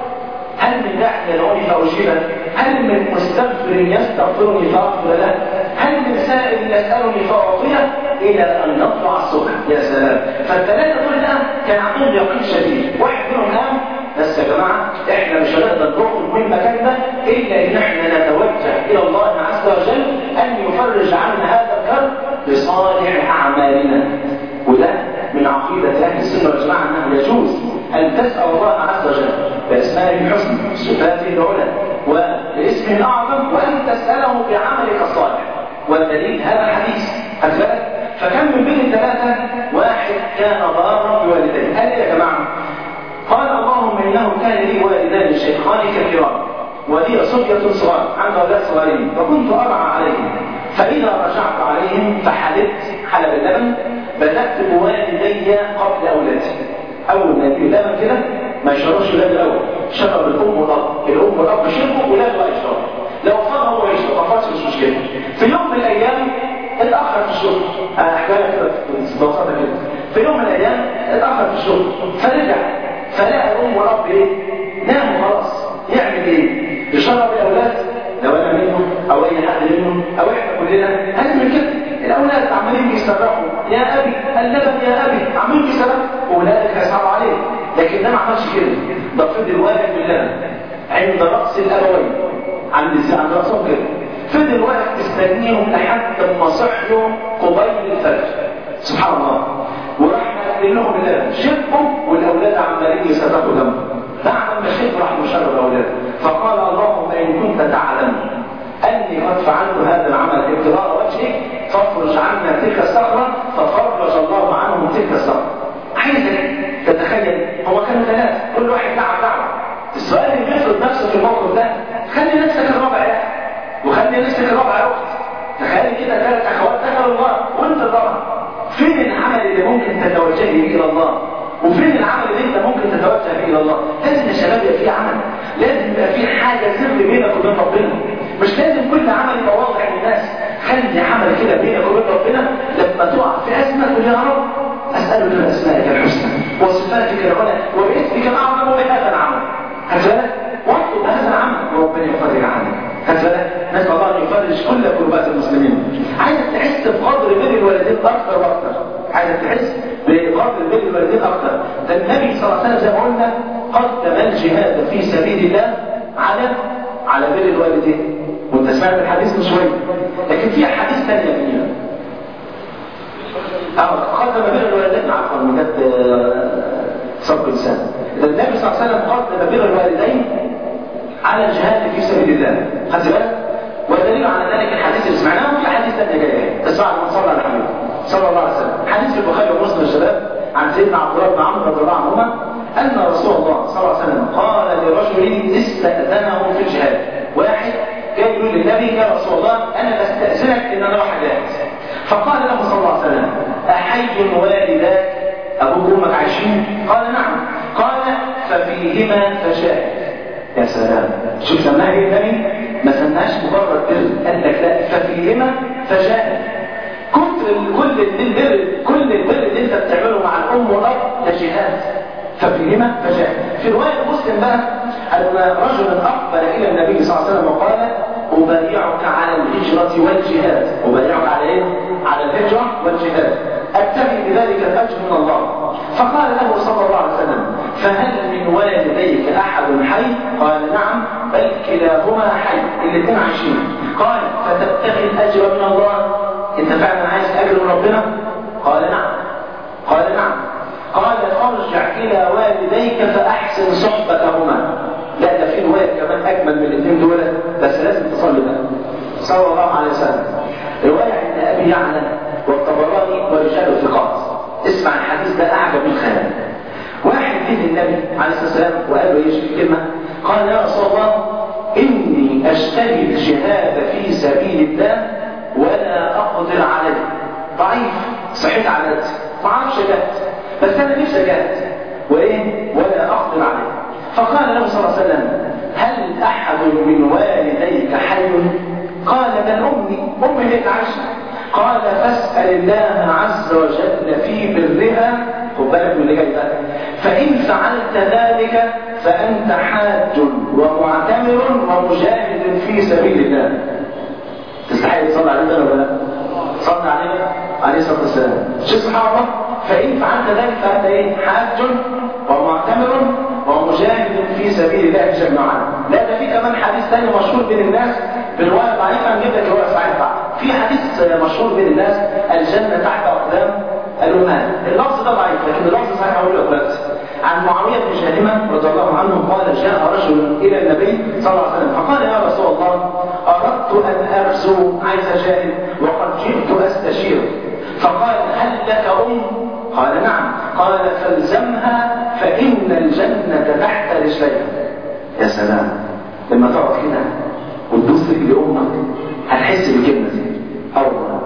هل من داعي يدعوني فأجيبه؟ هل من مستغفر يستغفرني فأغفر له؟ هل من سائل يسألني فأعطيه؟ إلى أن نطلع الصبح. يا سلام. فالثلاثة دول الآن كان عندهم يقين شديد. واحد منهم قام: بس يا جماعة احنا مش هنقدر نخرج من مكاننا إلا إن احنا نتوجه إلى الله عز وجل أن يفرج عنا هذا الكرب بصالح أعمالنا. وده من عقيدة أهل السنة والجماعة أنه يجوز أن تسأل الله عز وجل بأسمائه الحسنى صفاته العلى وباسمه الأعظم وأن تسأله بعملك الصالح. والدليل هذا الحديث. أثبت فكان من بين الثلاثة واحد كان ضارا بوالديه. قال يا جماعة، قال: اللهم إنه كان لي والدان شيخان كبيران ولي صبية صغار، عند أولاد صغارين، فكنت أرعى عليهم، فإذا رجعت عليهم فحلبت حلب اللبن بدأت بوالدي قبل أولادي. أول ما يجي اللبن كده ما يشربش ولاد الأول، شرب الأم والأب، الأم والأب شربوا ولاده هيشربوا، لو فضل هو يشرب ما فضلش مش مشكلة. في يوم من الأيام اتأخر في الشغل، أنا أحكيها كده ببساطة كده. في يوم من الأيام اتأخر في الشغل فرجع فلاقى الأم والأب إيه؟ ناموا خلاص. يعمل إيه؟ يشرب الأولاد لو أنا منهم أو أي حد منهم أو إحنا كلنا هنعمل كده. الأولاد عمالين بيصرخوا: يا أبي اللبن يا أبي، عمالين بيصرخوا وأولادك هيصعبوا عليه. لكن ده ما عملش كده، ده فضل الوالد باللبن عند رأس الأبوين، عند عند رأسهم كده، فضل واقف مستنيهم لحد ما صحيوا قبيل الفجر. سبحان الله. وراح قال لهم اللبن شربوا والاولاد عمالين يصرخوا دم. بعد ما شربوا راح يشرب الاولاد. فقال: اللهم ان كنت تعلم اني قد فعلت هذا العمل ابتغاء وجهك فافرج عنا تلك الصخره، ففرج الله عنهم تلك الصخره. عايزك تتخيل، هو كانوا ثلاثه كل واحد دعا دعوه. السؤال اللي بيفرض نفسه في الموقف ده: خلي نفسك الرابع يا وخلي نفسك الرابع يا اخت. تخيل كده ثلاث اخوات دخلوا الله وانت الرابع. فين العمل اللي ممكن تتوجه الى الله؟ وفين العمل اللي انت ممكن تتوجه الى الله؟ لازم يا شباب يبقى في عمل، يبقى في حاجه سر بينك وبين ربنا. مش لازم كل عمل يبقى واضح للناس. خلي عمل كده بينك وبين ربنا، لما تقع في ازمه تقول يا رب اسالك باسمائك الحسنى وصفاتك العلى وباسمك الاعظم وبهذا العمل. هتلاقي واطلب هذا العمل وربنا يفرج عنك. هتلاقي نسال الله ان يفرج كل كربات المسلمين. عايزك تحس بقدر بين الوالدين اكثر واكثر. عايزك تحس بقدر بين الوالدين اكثر. ده النبي صلى الله عليه وسلم زي ما قلنا قدم الجهاد في سبيل الله على على بر الوالدين. وانت سمعت الحديث من شويه، لكن في احاديث ثانيه فيها. اه قدم بر الوالدين عفوا بجد صبر لسان. ده النبي صلى الله عليه وسلم قدم بر الوالدين على الجهاد في سبيل الله. خدت بالك؟ والدليل على ذلك الحديث اللي سمعناه، وفي حديث ثانيه جايه بس بعد ما صلى على الحبيب صلى الله عليه وسلم. حديث في البخاري ومسلم الشباب عن سيدنا عبد الله بن عمرو رضي الله عنهما ان رسول الله صلى الله عليه وسلم قال لرجل استأذنه في الجهاد. واحد جاي يقول للنبي يا رسول الله انا بستأذنك ان انا اروح اجاهد. فقال له صلى الله عليه وسلم احي والداك ابوك وامك عايشين؟ قال نعم. قال ففيهما فشاهد. يا سلام، شوف سماها ايه النبي؟ ما سماهاش مجرد بر، قال لك لا ففيهما فشاهد. كتر كل البر كل البر اللي انت بتعمله مع الام والاب ده جهاد. ففيهما فشاهد. في روايه مسلم بقى ان رجلا اقبل الى النبي صلى الله عليه وسلم وقال ابايعك على الهجره والجهاد. ابايعك على ايه؟ على الهجره والجهاد، ابتغي بذلك الاجر من الله. فقال له صلى الله عليه وسلم فهل من والديك احد حي؟ قال نعم بل كلاهما حي، الاثنين عايشين. قال فتبتغي الاجر من الله؟ انت فعلا عايز اجر من ربنا؟ قال نعم. قال نعم. قال فارجع الى والديك فاحسن صحبتهما. لا ده في روايه كمان اجمل من الاثنين دول، بس لازم تصلي بقى صلى الله عليه وسلم. روايه عند ابي يعلى والطبراني ورجال ثقات. اسمع الحديث ده اعجب من الخيال. واحد جه النبي عليه الصلاه والسلام وقال له ايش الكلمه؟ قال يا رسول الله اني اشتهي الجهاد في سبيل الله ولا اقدر عليه. ضعيف، صحيت على نفسي، ما اعرفش اجاهد، بس انا نفسي اجاهد وايه؟ ولا اقدر عليه. فقال له صلى الله عليه وسلم هل احد من والديك حي؟ قال بل امي، امي اللي عايشه. قال فاسال الله عز وجل في برها، خد بالك من اللي جاي بقى، فان فعلت ذلك فانت حاج ومعتمر ومجاهد في سبيل الله. تستحق تصلي عليه ده ولا لا؟ صلى عليه عليه الصلاه والسلام. شوف سبحان الله، فان فعلت ذلك فانت ايه؟ حاج ومعتمر ومجاهد في سبيل الله جميعا. لا ده في كمان حديث ثاني مشهور بين الناس بروايه ضعيفه، نجيب لك روايه صحيحه. في حديث مشهور بين الناس الجنه تحت اقدام الامهات. اللفظ ده ضعيف لكن اللفظ صحيح اقول لك دلوقتي. عن معاويه بن جهيمه رضي الله عنه قال جاء رجل الى النبي صلى الله عليه وسلم فقال يا رسول الله اردت ان ارسو، عايز اجاهد وقد جئت استشير. فقال هل لك ام؟ قال نعم. قال فالزمها فان الجنه تحت رجليها. يا سلام، لما تقعد كده وتبص رجل امك هتحس بالكلمه دي. الله،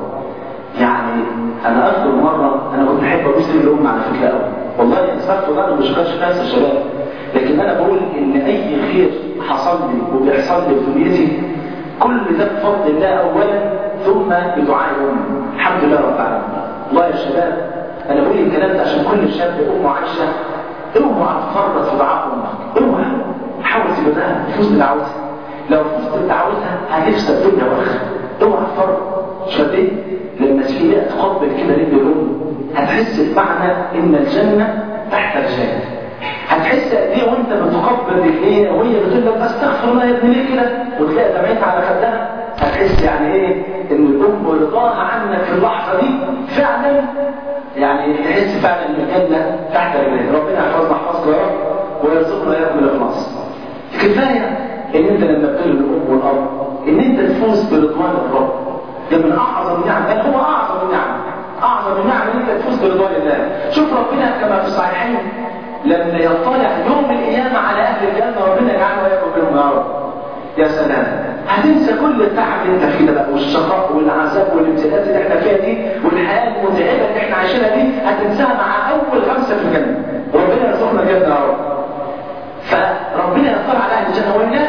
يعني انا اذكر مره انا كنت احب ابص رجل امي على فكره قوي والله. استغفر الله، انا مش بشكرش ناس الشباب، لكن انا بقول ان اي خير حصل لي وبيحصل لي في دنيتي كل ده بفضل الله اولا ثم بدعاء امي. الحمد لله رب العالمين. والله يا شباب انا بقول الكلام ده عشان كل شاب امه عايشه، اوعى تفرط في دعاء امك، اوعى حاول تبرها تفوز بدعوتها. لو فزت بدعوتها هتكسب الدنيا واخره. اوعى تفرط. مش ايه؟ لما تيجي تقبل كده رجل الام هتحس بمعنى ان الجنه تحت رجليك. هتحس قد ايه وانت بتقبل رجليها وهي بتقول لك استغفر الله يا ابني ليه كده، وتلاقي دمعتها على خدها. هتحس يعني ايه ان الام رضاها عنك في اللحظه دي فعلا، يعني تحس فعلا ان الجنه تحت رجليك. ربنا يحفظنا حفظك يا رب ويرزقنا اياكم الاخلاص. كفايه ان انت لما بتقول الام والاب ان انت تفوز برضوان الرب، ده من اعظم النعم، بل هو اعظم النعم. اعظم النعم ان انت تفوز برضوان الله. شوف ربنا كما في الصحيحين لما يطلع يوم القيامه على اهل الجنه، ربنا يجعلنا واياكم منهم يا رب. يا سلام، هتنسى كل التعب اللي انت فيه ده بقى، والشقاء والعذاب والابتلاءات اللي احنا فيها دي والحياه المتعبه اللي احنا عايشينها دي، هتنساها مع اول خمسه في الجنه. ربنا يرزقنا الجنه يا رب. فربنا يطلع على اهل الجنه والناس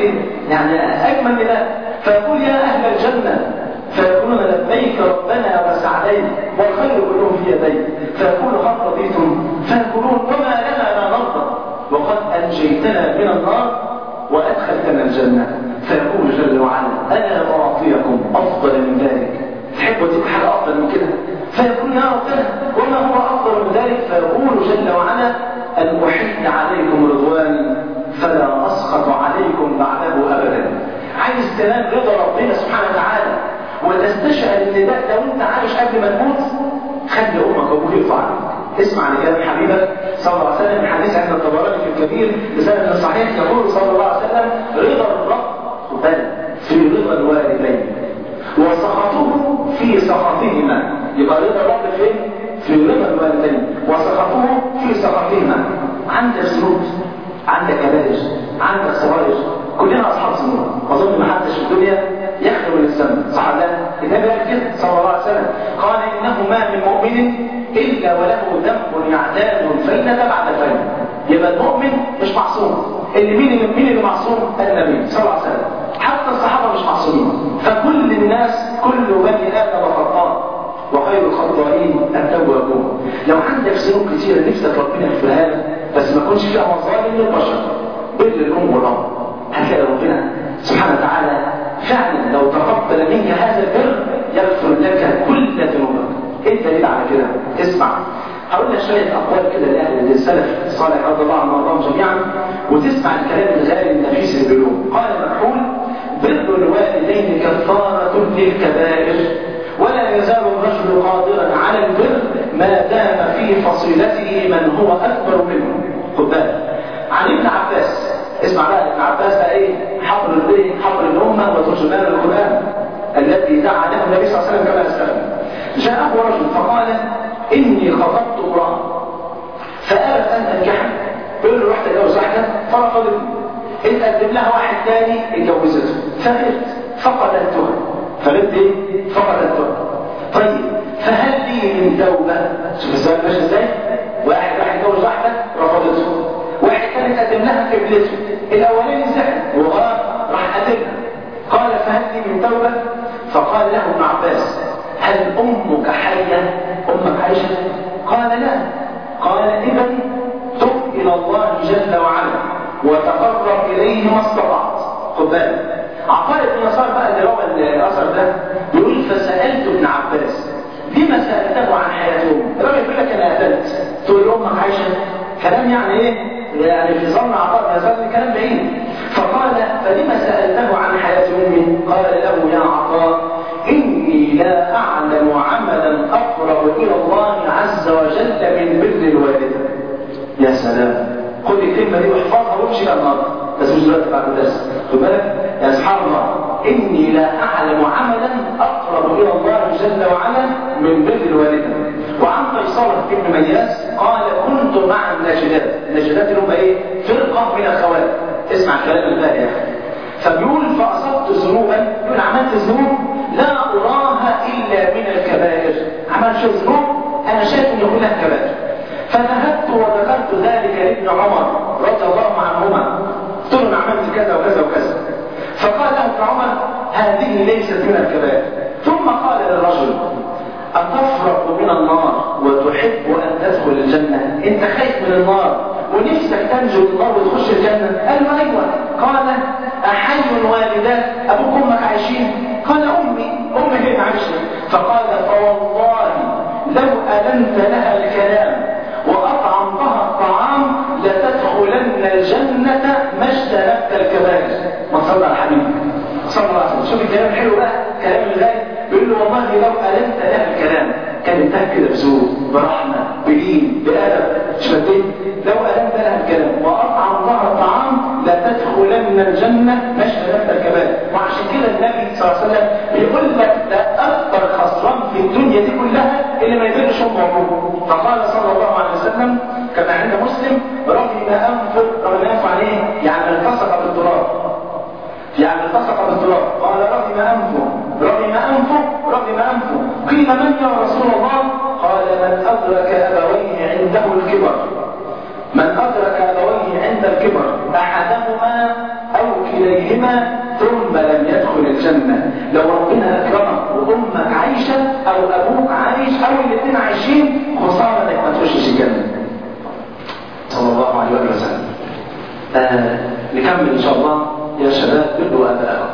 ايه؟ يعني اجمل نداء. فيقول يا اهل الجنه، فيقولون لبيك ربنا وسعديك والخير كله في يديك. فيقول هل رضيتم؟ فيقولون وما لنا لا نرضى وقد انجيتنا من النار وادخلتنا الجنه. فيقول جل وعلا انا اعطيكم افضل من ذلك، تحبوا تبقى حاجه افضل من كده؟ فيقول يا ربنا وما هو افضل من ذلك؟ فيقول جل وعلا ان احل عليكم رضواني فلا اسخط عليكم بعده ابدا. عايز تنال رضا ربنا سبحانه وتعالى وتستشعر ان ده لو انت عايش قبل ما تموت، خلي امك وابوك يرفع عنك. اسمع لكلام حبيبك صلى الله عليه وسلم، الحديث عند الطبراني في الكبير بسند صحيح، يقول صلى الله عليه وسلم رضا الرب في رضا الوالدين وسخطه في سخطهما. يبقى رضا الرب فين؟ في رضا الوالدين وسخطه في سخطهما. عندك ذنوب، عندك كبائر، عندك صغائر، كلنا اصحاب ذنوب. اظن ما حدش في الدنيا يخلو من الذنب، صح ولا لا؟ النبي قال كده صلى الله عليه وسلم، قال انه ما من مؤمن الا وله ذنب يعتاد الفينه بعد الفينه. يبقى المؤمن مش معصوم. اللي مين اللي مين اللي معصوم؟ النبي صلى الله عليه وسلم. حتى الصحابه مش معصومين. فكل الناس كل بني ادم خطاء وخير الخطائين التوابون. لو عندك ذنوب كتيره نفسك ربنا يغفرها لك بس ما يكونش فيها مظالم للبشر، بر الام والاب، هتلاقي ربنا سبحانه وتعالى فعلا لو تقبل منك هذا البر يغفر لك كل ذنوبك. ايه الدليل على كده؟ اسمع، هقول لك شويه اقوال كده لاهل السلف الصالح رضي الله عنهم وارضاهم جميعا وتسمع الكلام الغالي النفيس اللي بيقولوه. قال مكحول بر الوالدين كفاره للكبائر ولا يزال الرجل قادرا على البر ما دام في فصيلته من هو اكبر منه. خد بالك عن ابن عباس، اسمع بقى ابن عباس بقى ايه؟ حبر الايه؟ حبر الامه وترجمان القران الذي دعا له النبي صلى الله عليه وسلم كما اسلم. جاءه رجل فقال اني خطبت امراه فابت ان انجحها. يقول له رحت اتجوز واحده فرفضت، اتقدم لها واحد ثاني اتجوزته فغرت فقدتها. فغرت ايه؟ فقدتها. طيب فهل لي من توبه؟ شوف السؤال ماشي ازاي؟ واحد راح يتجوز واحده رفضته، واحد ثاني قدم لها قبلته، الاولاني زعل وغاب راح قدمها. قال فهل لي من توبه؟ فقال له ابن عباس هل امك حيه؟ امك عايشه؟ قال لا. قال اذا تب الى الله جل وعلا وتقرب اليه ما استطعت. خد بالك عطاء بن يسار بقى اللي روى الاثر ده يقول فسالت ابن عباس لما سالته عن حياته؟ الراجل يقول لك انا قتلت، تقول له امك عايشه؟ كلام يعني ايه؟ يعني في ظن عطاء بن يسار كلام بعيد. فقال فلما سالته عن حياه امي؟ قال له يا عطاء اني لا اعلم عملا اقرب الى الله عز وجل من بر الوالده. يا سلام، خد الكلمه دي واحفظها وامشي بقى النهارده، بس مش دلوقتي بعد الدرس. خد بالك يا سبحان الله، اني لا اعلم عملا اقرب الى الله جل وعلا من بر الوالده. وعن قيصر بن مياس قال كنت مع الناجدات. الناجدات اللي هم ايه؟ فرقه من الخوارج. اسمع الكلام الباقي يا اخي. فبيقول فاصبت ذنوبا، يقول عملت ذنوب لا اراها الا من الكبائر. عملت شو ذنوب انا شايف ان كلها كبائر. فذهبت وذكرت ذلك لابن عمر رضي الله عنهما، قلت له انا عملت كذا وكذا وكذا. فقال له ابن عمر هذه ليست من الكبائر. ثم قال للرجل أتفرق من النار وتحب أن تدخل الجنة؟ أنت خايف من النار ونفسك تنجو من النار وتخش الجنة؟ قال له أيوة. قال أحي والداك أبوك وأمك عايشين؟ قال أمي أمي هي عايشة. فقال فوالله لو ألنت لها الكلام وأطعمتها الطعام لتدخلن الجنة ما اجتنبت الكبائر. ما صلى على الحبيب صلى الله عليه وسلم. شوف الكلام الحلو بقى، كلام الغالي. بيقول له والله لو ألنت لها الكلام كان انتهى كده بذوق برحمة بدين بأدب. شفتين لو ألنت لها الكلام وأطعمتها الطعام لتدخلن الجنة ما اجتنبت الكبائر. وعشان كده النبي صلى الله عليه وسلم بيقول لك ده أكبر خسران في الدنيا دي كلها اللي ما يدرش امه وابوه. فقال صلى الله عليه وسلم كما عند مسلم رغم انف رغم انف عليه يعني التصق بالتراب، يعني التصق بالتراب. قال رغم انفه رغم انفه رغم انفه. قيل من يا رسول الله؟ قال من ادرك ابويه عنده الكبر. من ادرك ابويه عند الكبر احدهما او كليهما بهما ثم لم يدخل الجنة. لو ربنا أكرمك وأمك عايشة أو أبوك عايش أو الاثنين عايشين، خسارة إنك ما تخشش الجنة. صلى الله عليه وسلم. آه نكمل إن شاء الله. يا شباب بروا آباءكم.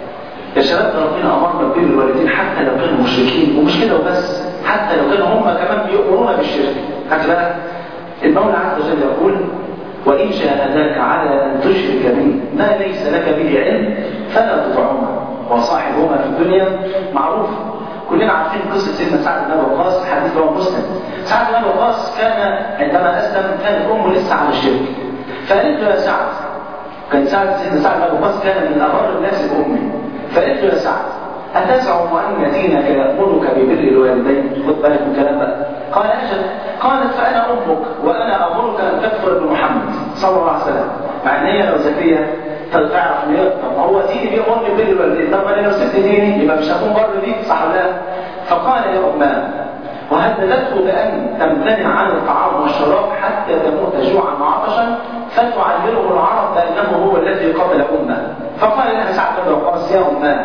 يا شباب ربنا أمرنا ببر الوالدين حتى لو كانوا مشركين، ومش كده وبس، حتى لو كانوا هم كمان بيؤمرون بالشرك. خدت بالك؟ المولى عز وجل يقول: وإن جاهداك على أن تشرك بي ما ليس لك به علم فلا تطعهما وصاحبهما في الدنيا معروف. كلنا عارفين قصة سيدنا سعد بن أبي وقاص، حديث رواه مسلم. سعد بن أبي وقاص كان عندما أسلم كانت أمه لسه على الشرك، فقالت له: يا سعد، كان سعد سيدنا سعد بن أبي وقاص كان من أبر الناس بأمه، فقالت له: يا سعد، أتزعم أن دينك يأمرك ببر الوالدين؟ خد بالك من الكلام بقى. قال: أجل. قالت: فأنا أمك وأنا أمرك أن تكفر بمحمد صلى الله عليه وسلم. مع أن هي لو ذكية تعرف ان طب هو ديني بيأمرني ببر الوالدين، طب انا لو سبت ديني يبقى مش هكون بر بيك، صح ولا لا؟ فقال: يا أماه، وهددته بأن تمتنع عن الطعام والشراب حتى تموت جوعا وعطشا فتعلمه العرب بأنه هو الذي قتل أمه. فقال لها سعد بن وقاص: يا أماه،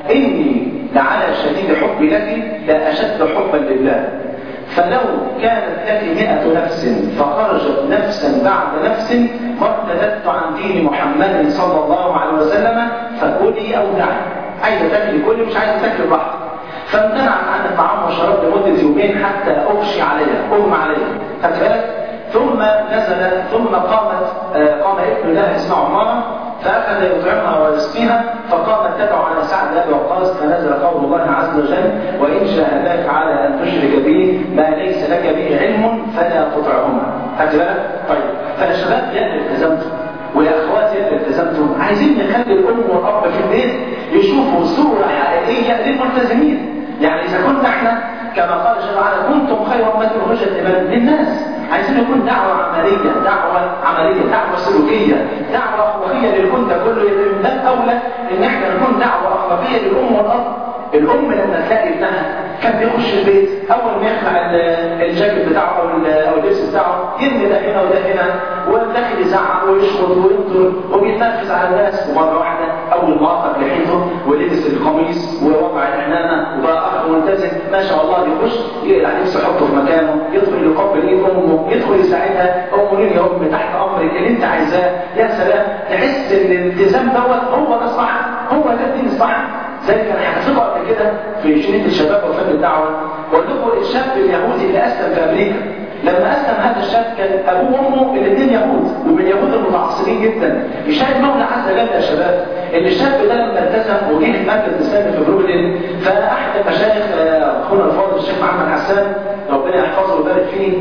إني لعلى شديد حبي لك لا أشد حبا لله، فلو كانت لك مئة نفس فخرجت نفسا بعد نفس ما ارتدت عن دين محمد صلى الله عليه وسلم فكلي أو دعي. عايزة تاكلي كلي، مش عايزة تاكلي براحتك. فامتنعت عن الطعام والشراب لمدة يومين حتى أغشي عليها، أغمى عليها. خدت بالك؟ ثم نزل، ثم قامت آه قام ابن لها اسمه عمارة فأخذ يطعمها ويسقيها، فقامت تدعو على سعد بن وقاص، فنزل قول الله عز وجل: وإن جاهداك على أن تشرك به ما ليس لك به علم فلا تطعهما. خدت بالك؟ طيب، فيا شباب يا اللي التزمتم ويا اخواتي يا اللي التزمتم، عايزين نخلي الام والاب في البيت يشوفوا صوره حقيقيه للملتزمين. يعني اذا كنا احنا كما قال جل وعلا: كنتم خير امه اخرجت للناس، عايزين يكون دعوه عمليه، دعوه عمليه، دعوه سلوكيه، دعوه اخلاقيه للكل ده كله. من باب اولى ان احنا نكون دعوه اخلاقيه للام والاب. الام لما تلاقي ابنها كان بيخش البيت اول ما يخلع الجاكيت بتاعه او او اللبس بتاعه يرمي ده هنا وده هنا، والداخل يزعق ويشخط وينطر وبيتنرفز على الناس، ومره واحده اول ما قطع لحيته ولبس القميص ووضع الحنانه وبقى اخ ملتزم ما شاء الله، بيخش يقلع لبسه يحطه في مكانه، يدخل يقبل ايد امه، يدخل يساعدها: امورين يا ام تحت امرك اللي انت عايزاه. يا سلام، تحس ان الالتزام دوت هو ده الصح، هو ده الدين الصح. زي كان حكيته قبل كده في شريط الشباب وفن الدعوه، بقول لكم الشاب اليهودي اللي اسلم في امريكا، لما اسلم هذا الشاب كان ابوه وامه الاثنين يهود، ومن اليهود المتعصبين جدا. يشاهد مولى عز وجل يا شباب ان الشاب ده لما التزم وجه المركز الاسلامي في بروكلين، فاحد المشايخ اخونا الفاضل الشيخ محمد حسان ربنا يحفظه ويبارك فيه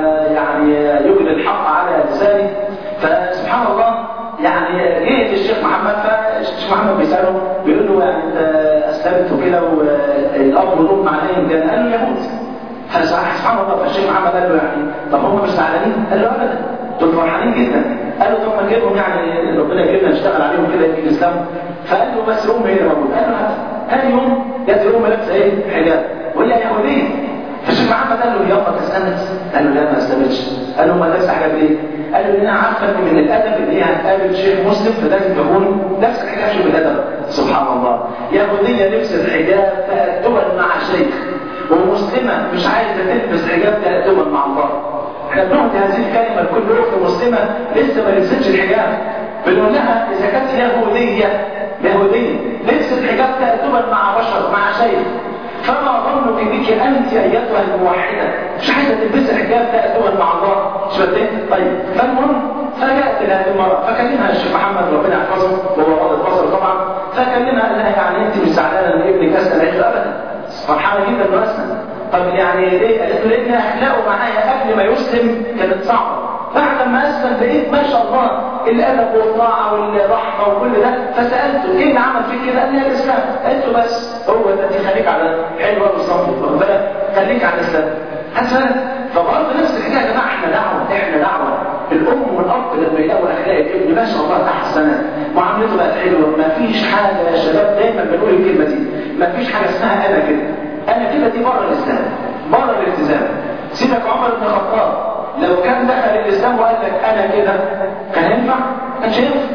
ويعني يجري الحق على لسانه، فسبحان الله يعني جه الشيخ محمد، فالشيخ محمد بيساله بيقول له: يعني انت اسلمت وكده والاب والام عليهم كان؟ قال له: يهود. فسبحان الله، فالشيخ محمد قال له: يعني طب هم مش زعلانين؟ قال له: ابدا، دول فرحانين جدا. قال له: طب ما نجيبهم، يعني ربنا يكرمنا نشتغل عليهم كده يجي الاسلام. فقال له: بس الام هي اللي موجوده. قال له: هات. ثاني يوم جت الام لابسه ايه؟ حجاب، وهي يهوديه. فالشيخ محمد قال له: يلا تسالت؟ قال له: لا ما استمتش. قال له: ما لابسه حجاب ليه؟ قال له: انا عارفه ان من الادب ان هي هتقابل شيخ مسلم فلازم تكون لابسه الحجاب. شوف الادب، سبحان الله، يهوديه لبست الحجاب تأدبا مع شيخ، ومسلمه مش عايزه تلبس حجاب تأدبا مع الله. احنا بنعطي هذه الكلمه لكل اخت مسلمه لسه ما لبستش الحجاب، بنقول لها اذا كانت يهوديه يهوديه لبست الحجاب تأدبا مع بشر مع شيخ، فما ظنك بك انت ايتها الموحده مش عايزه تلبسي الحجاب تأدبا مع الله؟ مش فاهمين؟ طيب، فالمهم فجاءت الى المراه فكلمها الشيخ محمد ربنا يحفظه وهو غاض البصر طبعا، فكلمها قال لها: يعني انت مش زعلانه ان ابنك اسلم؟ قالت له: ابدا، فرحانه جدا انه اسلم. طب يعني ليه؟ قالت له: لان اخلاقه معايا قبل ما يسلم كانت صعبه، بعد ما اسلم بقيت ما شاء الله الادب والطاعه والرحمه وكل ده، فسالته: ايه اللي عمل فيك كده؟ قال لي: الاسلام. قالت له: بس هو ده، دي خليك على حلوه بالصمت، واخد بالك؟ خليك على الاسلام. هتفهم؟ فبرضه نفس الحكايه يا جماعه، احنا دعوه، احنا دعوه. الام والاب لما يلاقوا اخلاق الابن ما شاء الله تحسنت، معاملته بقت حلوه، ما فيش حاجه يا شباب، دايما بنقول الكلمه دي، ما فيش حاجه اسمها انا كده، انا كده دي بره الاسلام، بره الالتزام. سيدك عمر بن الخطاب لو كان دخل الاسلام وقال لك انا كده كان ينفع؟ كانش ينفع.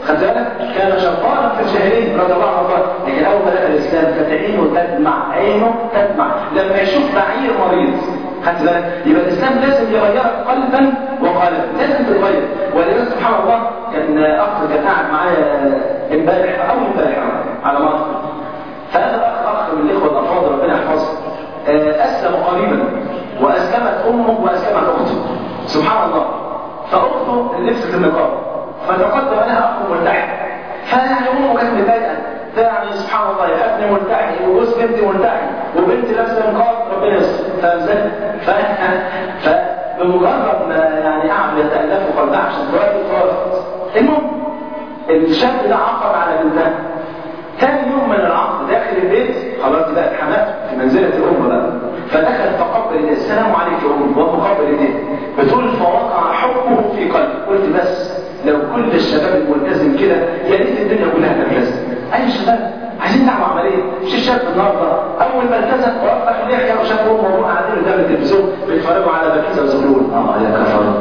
خد بالك؟ كان شطارا في الجاهليه رضي الله عنه، لكن اول ما دخل الاسلام كانت عينه تدمع، عينه تدمع لما يشوف بعير مريض. خدت بالك؟ يبقى الاسلام لازم يغيرك قلبا وقالبا، لازم تتغير. ولذلك سبحان الله كان اخ كان قاعد معايا امبارح او امبارح على ما اذكر، فهذا الاخ اخ من الاخوه الافاضل ربنا يحفظه اسلم قريبا، واسلمت امه واسلمت اخته سبحان الله. فاخته لبست النقاب فتقدم لها اخ ملتحي، فيعني امه كانت متضايقه، يعني سبحان الله يا ابني ملتحي وجوز بنتي ملتحي وبنتي لابسه نقاب ربنا يستر، فاهم ازاي؟ فبمجرد ما يعني قعدوا يتالفوا قلبها عشان توافق توافقت. المهم الشاب ده عقد على بنتها. ثاني يوم من العقد داخل البيت خلاص بقى اتحملت في منزله الام بقى، فدخل تقبل السلام عليك يا ام وتقبل ايديه، بتقول فوقع حبه في قلبي. قلت بس لو كل الشباب الملتزم كده يا ريت الدنيا كلها تلتزم. اي شباب عايزين نعمل عمليه، مش الشاب النهارده اول ما التزم وفتح اللحيه وشاف امه وهو قاعدين قدام التلفزيون بيتفرجوا على بكيزه وزغلول. اه يا كفر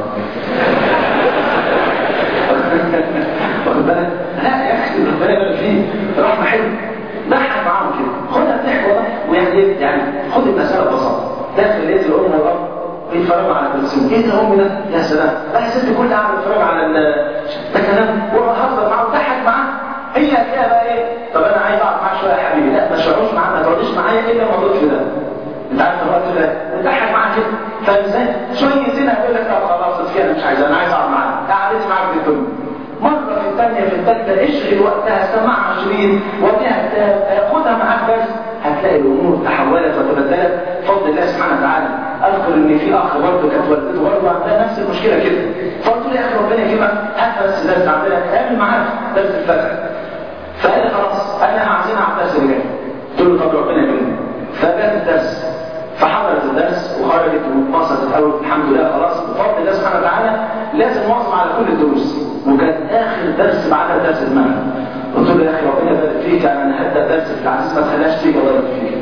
واخد بالك؟ لا يا اخي ربنا يبارك فيه رحمه حلوه، ضحك معاهم كده، خدها بضحك والله. ويعني يعني خد المساله ببساطه، داخل لقيت الام والاب بيتفرجوا على التلفزيون، ايه ده امي ده؟ يا سلام، لا يا ست كل قاعده بتتفرج على ده كلام، وهزر معاه وضحك معاه. هي هتلاقيها بقى ايه؟ طب انا عايز اقعد معاك شويه يا حبيبي، لا ما تشعروش معاك، ما تقعديش معايا الا ما تقعدش في ده. انت عارف الوقت ده وضحك معاك كده، فاهم ازاي؟ شويتين هتقول لك طب خلاص اصل انا مش عايز، انا عايز اقعد معاك، قعدتي معاك في الدنيا. مرة في الثانية في الثالثة اشغل وقتها، سمعها عشرين وديها كتاب، خدها معاك بس، هتلاقي الامور تحولت وتبدلت بفضل الله سبحانه وتعالى. اذكر ان في اخ برضه كانت والدته برضه عندها نفس المشكله كده، فقلت له يا اخي ربنا يكرمك هات بس درس عندنا اعمل معاك درس الفتح. فقال لي خلاص انا هعزمها على الدرس اللي جاي. قلت له طب ربنا يكرمك. فجت الدرس فحضرت الدرس وخرجت واتبسطت قوي الحمد لله خلاص بفضل الله سبحانه وتعالى. لازم نواظب على كل الدروس، وكان اخر درس بعدها درس المنهج. قلت له يا اخي ربنا يبارك فيك، يعني انا هبدا درس في العزيز ما تخليهاش تيجي الله يبارك فيك.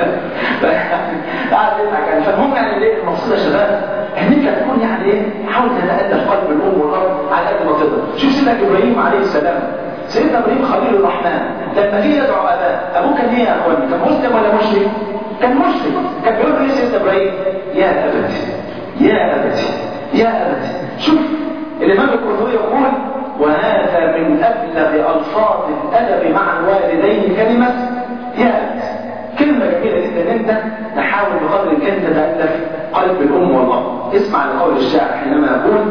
قاعد يضحك يعني. فالمهم يعني ليه المقصود يا شباب ان انت تكون يعني ايه، حاول تتالف قلب الام والاب على قد ما تقدر. شوف سيدنا ابراهيم عليه السلام، سيدنا ابراهيم خليل الرحمن لما جه يدعو اباه، ابوه كان ايه يا اخواني؟ كان مسلم ولا مشرك؟ كان مشرك. كان بيقول له ايه سيدنا ابراهيم؟ يا ابتي يا ابتي يا ابتي. شوف الامام القرطبي يقول وهذا من ابلغ الفاظ الادب مع الوالدين كلمه يا ابتي. كلمه جميله جدا، انت تحاول بقدر الامكان تتالف قلب الام والله. اسمع لقول الشاعر حينما يقول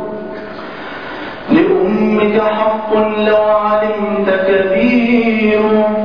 لأمك حق لو علمت كبير،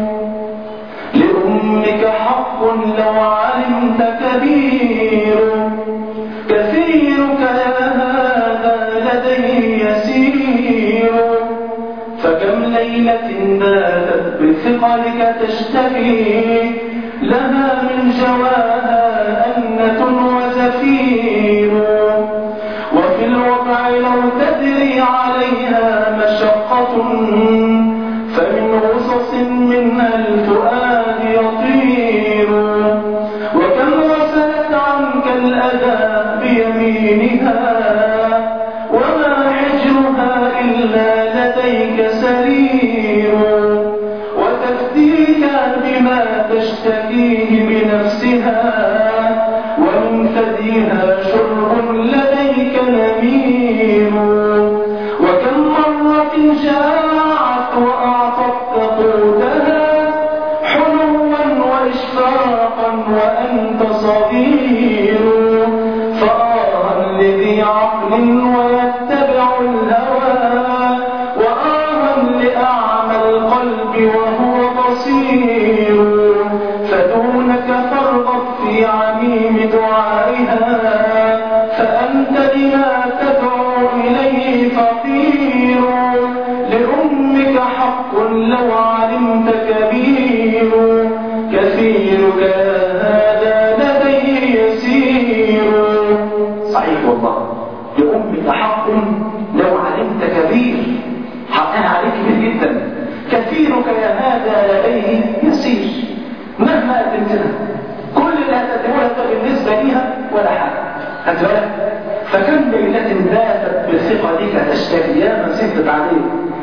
لأمك حق لو علمت كبير، كثيرك يا هذا لدي يسير، فكم ليلة باتت بثقلك تشتكي، لها من جواها أنة وزفير، وفي الوقع لو تدري عليها مشقة، فمن غصص منها الفؤاد يطير، وكم غسلت عنك الأذى بيمينها، وما حجرها إلا لديك سرير، وتفديك بما تشتكيه بنفسها، ومن ثديها شرب لديك نمير، وكم مرة جاعت وأعطتك قوتها حلوا وإشفاقا وأنت صغير، فآها لذي عقل ويتبع الهوى، وآها لأعمى القلب وهو بصير، فدونك فارغب في عميم دعائها، فأنت لما تدعو إليه فقير، لأمك حق لو علمت كبير، كثيرك هذا لدي يسير. صحيح والله، لأمك حق لو علمت كبير، حقها عليك كبير جدا، كثيرك يا هذا لديه يسير. مهما قدمتها كل اللي هتقدمه لك بالنسبة ليها ولا حاجة. هتبقى فكم ليلة باتت بثقلك تشتكي، يا من سكتت عليه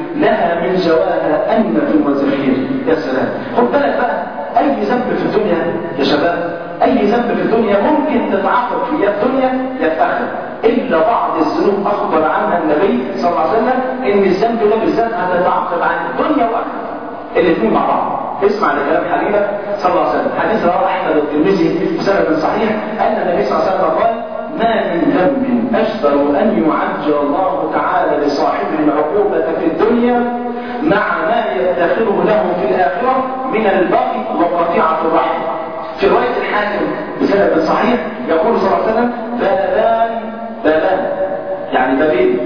لها من جواها أنة وزفير. يا سلام. خد بالك بقى، أي ذنب في الدنيا يا شباب، أي ذنب في الدنيا ممكن تتعاقب في يا الدنيا يا في آخرة، إلا بعض الذنوب أخبر عنها النبي صلى الله عليه وسلم إن الذنب ده بالذات هتتعاقب عن الدنيا وآخرة الاثنين مع بعض. اسمع لكلام حبيبك صلى الله عليه وسلم، حديث رواه أحمد والترمذي بسند صحيح أن النبي صلى الله عليه وسلم قال: ما من ذنب أشبه أن يعجل الله تعالى لصاحبه العقوبة في الدنيا مع ما يدخره له في الآخرة من البغي وقطيعة الرحم. في رواية الحاكم بسند صحيح يقول صلى الله عليه وسلم: بابان بابان يعني بابين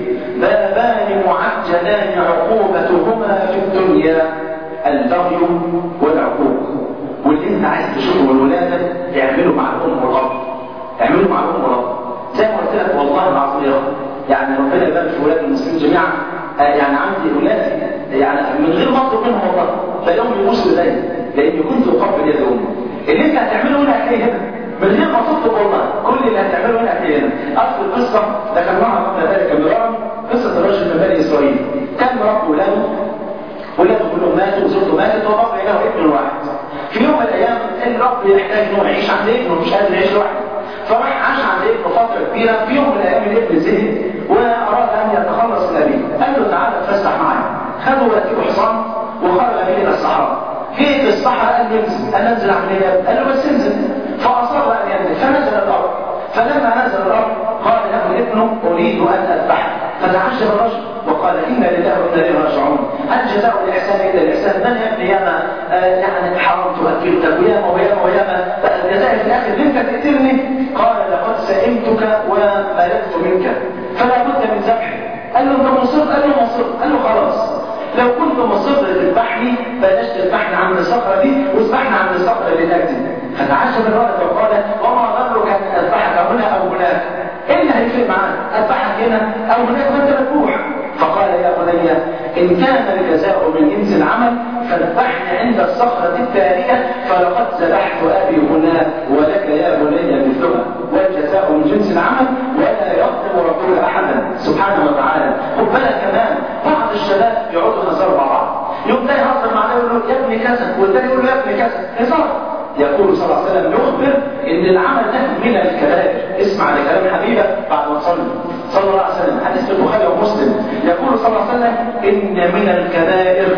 بابان معجلان عقوبتهما في الدنيا البغي والعقوق. واللي انت عايز تشوفه الولادة يعملوا مع الأم والأب، يعملوا مع الأم والأب زي ما قلت لك والله العظيم يا رب. يعني ربنا يبارك في ولاد المسلمين جميعا. آه يعني عندي اولادي يعني من غير ما اطلب منهم والله بلاقيهم يبوسوا ايديا لاني كنت اقبل يد امي. اللي انت هتعمله هنا هتلاقيه هنا من غير ما تطلب والله، كل اللي هتعمله هنا هتلاقيه هنا. اصل القصه ذكرناها قبل ذلك مرارا، قصه الرجل من بني اسرائيل كان مربي ولاده، ولاده كلهم ماتوا وزوجته ماتت وبقي له ابن واحد. في يوم من الايام الرب يحتاج انه يعيش عند ابنه، مش قادر يعيش لوحده، فراح عاش عند ابنه فتره كبيره. في يوم من الايام الابن زهق واراد ان يتخلص من ابيه، قال له: تعالى اتفسح معايا. خدوا وركبوا حصان وخرج به الى الصحراء. جه في الصحراء قال ينزل، قال انزل اعمل ايه؟ قال له: بس انزل. فاصر ان ينزل فنزل الارض. فلما نزل الارض قال له ابنه: اريد ان اذبحك. فتعجب الرجل وقال: انا لله وانا اليه راجعون، هل جزاء الاحسان الا الاحسان؟ من يا ابني ياما آه يعني حرمت اكلتك وياما وياما وياما الجزاء في الاخر ان انت تقتلني؟ قال: لقد سئمتك وملكت منك فلا بد من ذبحك. قال له: انت مصر؟ قال له: مصر. قال له: خلاص، لو كنت مصر تذبحني بلاش تذبحني عند الصخره دي واذبحني عند الصخره اللي تاتي. فتعجب الولد وقال: وما ضرك ان اذبحك هنا او هناك؟ ايه اللي هيفرق معاك؟ اذبحك هنا او هناك وانت مذبوح. فقال: يا بني ان كان الجزاء من جنس العمل فاذبحني عند الصخره التاليه فلقد ذبحت ابي هناك ولك يا بني مثلها، والجزاء من جنس العمل ولا يظلم ربك احدا سبحانه وتعالى. خد بالك كمان بعض الشباب يقعدوا يهزروا مع بعض، يوم ده يهزر مع ده يقول له: يا ابني كذا، والتاني يقول له: يا ابني كذا. هزار. يقول صلى الله عليه وسلم يخبر ان العمل ده من الكبائر. اسمع لكلام حبيبك بعد ما تصلي صلى الله عليه وسلم، حديث في البخاري ومسلم. يقول صلى الله عليه وسلم: ان من الكبائر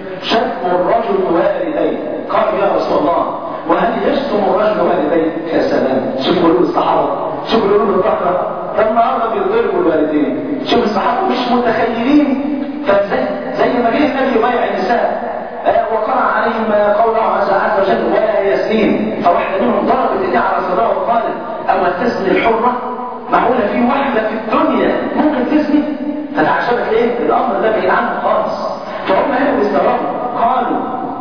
شتم الرجل والديه. قال: يا رسول الله وهل يشتم الرجل والديه؟ يا سلام، شوف قلوب الصحابه، شوف قلوب الطهره. ده النهارده بيضربوا الوالدين. شوف الصحابه مش متخيلين. فازاي زي ما جه النبي يبايع النساء وقرأ عليهم قوله عز وجل: ولا يسنين. فواحده منهم ضربت ايديها على صدرها وقالت: اما تزني الحره؟ معقوله في واحده في الدنيا ممكن تزني؟ فتعجبت ايه؟ الامر ده بعيد عنه خالص. فهم هنا بيستغربوا قالوا: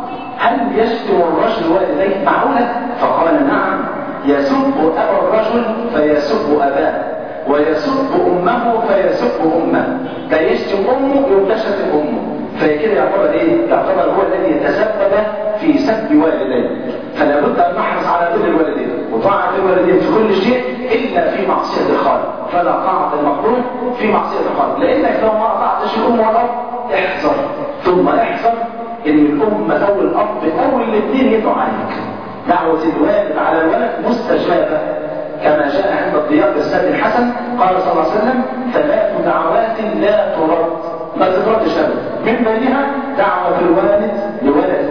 هل يشتم الرجل والديه؟ معقوله؟ فقال: نعم، يسب ابا الرجل فيسب اباه، ويسب امه فيسب امه. ده يشتم امه يبقى شتم امه، فكده يعتبر ايه؟ يعتبر هو الذي يتسبب في سب والديه. فلا بد ان نحرص على بر الوالدين وطاعه الوالدين في كل شيء الا في معصيه الخالق. فلا طاعه المخلوق في معصيه الخالق، لانك لو ما اطعتش الام والاب احذر ثم احذر ان الام او الاب او الاثنين يدعوا عليك. دعوه الوالد على الولد مستجابه كما جاء عند الضياء بالسند الحسن. قال صلى الله عليه وسلم: ثلاث دعوات لا ترد، ما تتردش ابدا، من بينها دعوه الوالد لولده،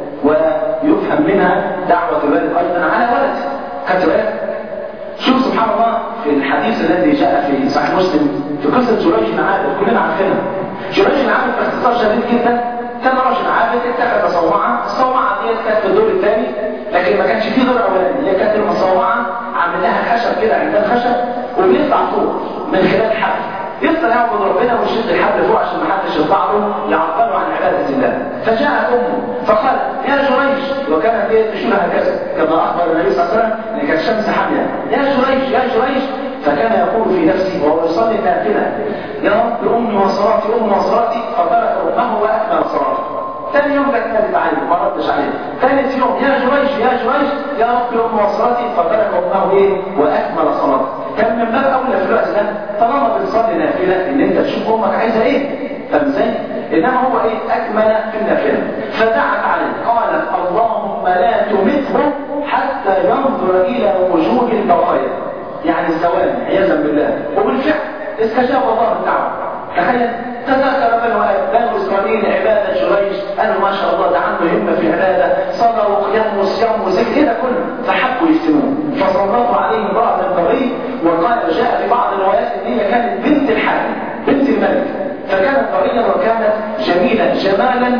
ويفهم منها دعوه الوالد ايضا على ولده. خدت بالك؟ شوف سبحان الله في الحديث الذي جاء في صحيح مسلم في قصه جريج بن عابد، كلنا عارفينها. جريج بن عابد باختصار شديد جدا كان رجل عابد اتخذ صومعه، الصومعه دي كانت في الدور الثاني لكن ما كانش فيه دور اولاني، هي كانت المصومعه عامل لها خشب كده عندها خشب وبيطلع فوق من خلال حبل، يفضل يعبد ربنا ويشد الحبل فوق عشان ما حدش يطلع له يعطله عن عباده الله. فجاءت امه فقال: يا جريج، وكانت هي تشيلها هكذا كما اخبر النبي صلى الله عليه وسلم ان كانت شمس حاميه: يا جريج يا جريج. فكان يقول في نفسه وهو يصلي نافله: يا رب امي وصلاتي امي وصلاتي. فترك امه واكمل صلاته. ثاني يوم كانت نادت عليه ما ردش عليه. ثالث يوم: يا جريج يا جريج يا رب امي وصلاتي. فترك امه ايه؟ واكمل صلاته. كان من باب اولى في الوقت ده طالما بتصلي نافله ان انت تشوف امك عايزه ايه، فمزاي انما هو ايه اكمل في النافله فدعت عليه قالت اللهم لا تمته حتى ينظر الى وجوه البقايا يعني الزوال عياذا بالله. وبالفعل استجاب الله الدعوه. تخيل تذكر بنو بنو اسرائيل عباده جريج قالوا ما شاء الله ده عنده همه في عباده صلاه وقيام وصيام وذكر كده كله فحبوا يفتنوه فسلطوا عليه امراه البغي وقال جاء في بعض الروايات ان هي كانت بنت الحاكم بنت الملك فكانت طريقا وكانت جميلة جمالا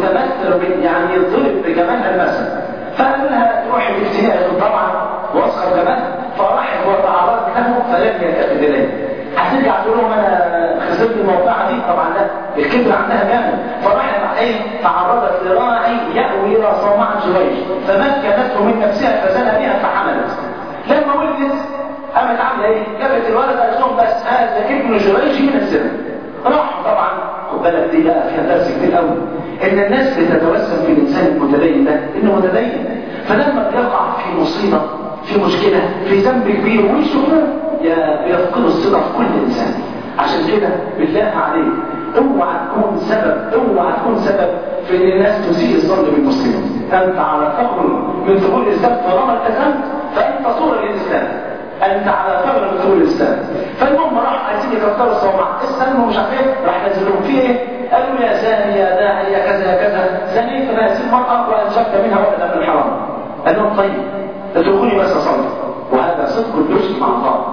يتمثل يعني يضرب بجمالها المثل فقالوا لها تروحي بافتناء طبعا واسخر جمالها فراحت وتعرضت له فلم يلتفت اليه. هترجع تقول لهم انا خسرت الموقعه دي طبعا لا الكبر عندها جامد فراحت ايه تعرضت لراعي يأوي الى صومعة جريج فمكنته من نفسها فزنى بها فحملت. لما ولدت قامت عامله ايه؟ جابت الولد قالت لهم بس هذا ابن جريج من الزنا. راح طبعا خد بالك دي بقى فيها درس كبير قوي ان الناس بتتوسم في الانسان المتدين ده انه متدين فلما بيقع في مصيبه في مشكله في ذنب كبير ويشوفوه يا بيفقدوا الثقه في كل انسان. عشان كده بالله عليك اوعى تكون سبب اوعى تكون سبب في ان الناس تسيء الظن بالمسلمين. انت على ثغر من ثغور الاسلام طالما التزمت فانت صوره للاسلام انت على ثغر من ثغور الاسلام. فالمهم راح عايزين يكفروا الصومعه استنوا مش عارف ايه راح نزل لهم فيه ايه قالوا يا زاني يا داعي يا كذا يا كذا زنيت بهذه المراه وانجبت منها ولدا من الحرام. قال لهم طيب اتركوني بس اصلي وهذا صدق اللوجي مع الله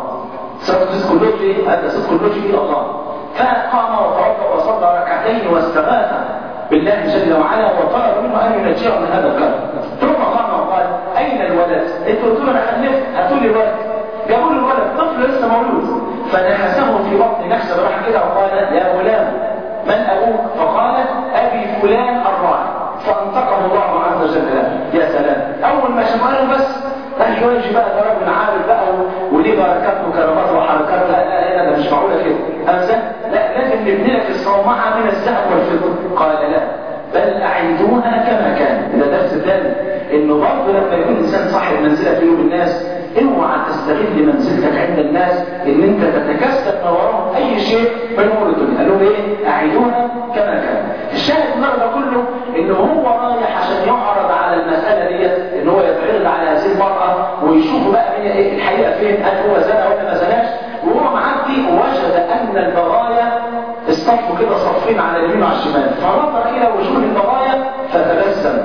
صدق اللوجي هذا صدق اللوجي الى الله. فقام وتوضا وصلى ركعتين واستغاث بالله جل وعلا وطلب منه ان ينجيه من هذا الكرب. ثم قام وقال اين الولد؟ انتوا قلتوا انا خلفت هاتوا لي الولد. جابوا له الولد طفل لسه مولود فنحسه في بطن نحسه راح كده وقال يا غلام من ابوك؟ فقال ابي فلان الراعي فانتقم الله عز وجل له. يا سلام اول ما شافوا بس راح يجي بقى ده راجل عابد بقى وليه بركات وكرامات وحركات لا لا لا ده مش معقوله كده امسك لا لازم نبني لك الصومعه من الذهب والفضه. قال لا بل اعيدوها كما كان. ده درس ثاني انه برضه لما يكون انسان صاحب منزله في قلوب الناس اوعى تستغل منزلتك عند الناس ان انت تتكسب ما وراهم اي شيء من امور الدنيا. قال لهم ايه؟ اعيدوها كما كان. الشاهد النهارده كله ان هو رايح عشان يعرض على المساله ديت ان هو يتعرض على هذه المراه ويشوفوا بقى هي ايه الحقيقه فين هل هو زنى ولا ما زناش. وهو معدي وجد ان البغايا اصطفوا كده صفين على اليمين وعلى الشمال فنظر الى وجوه البغايا فتبسم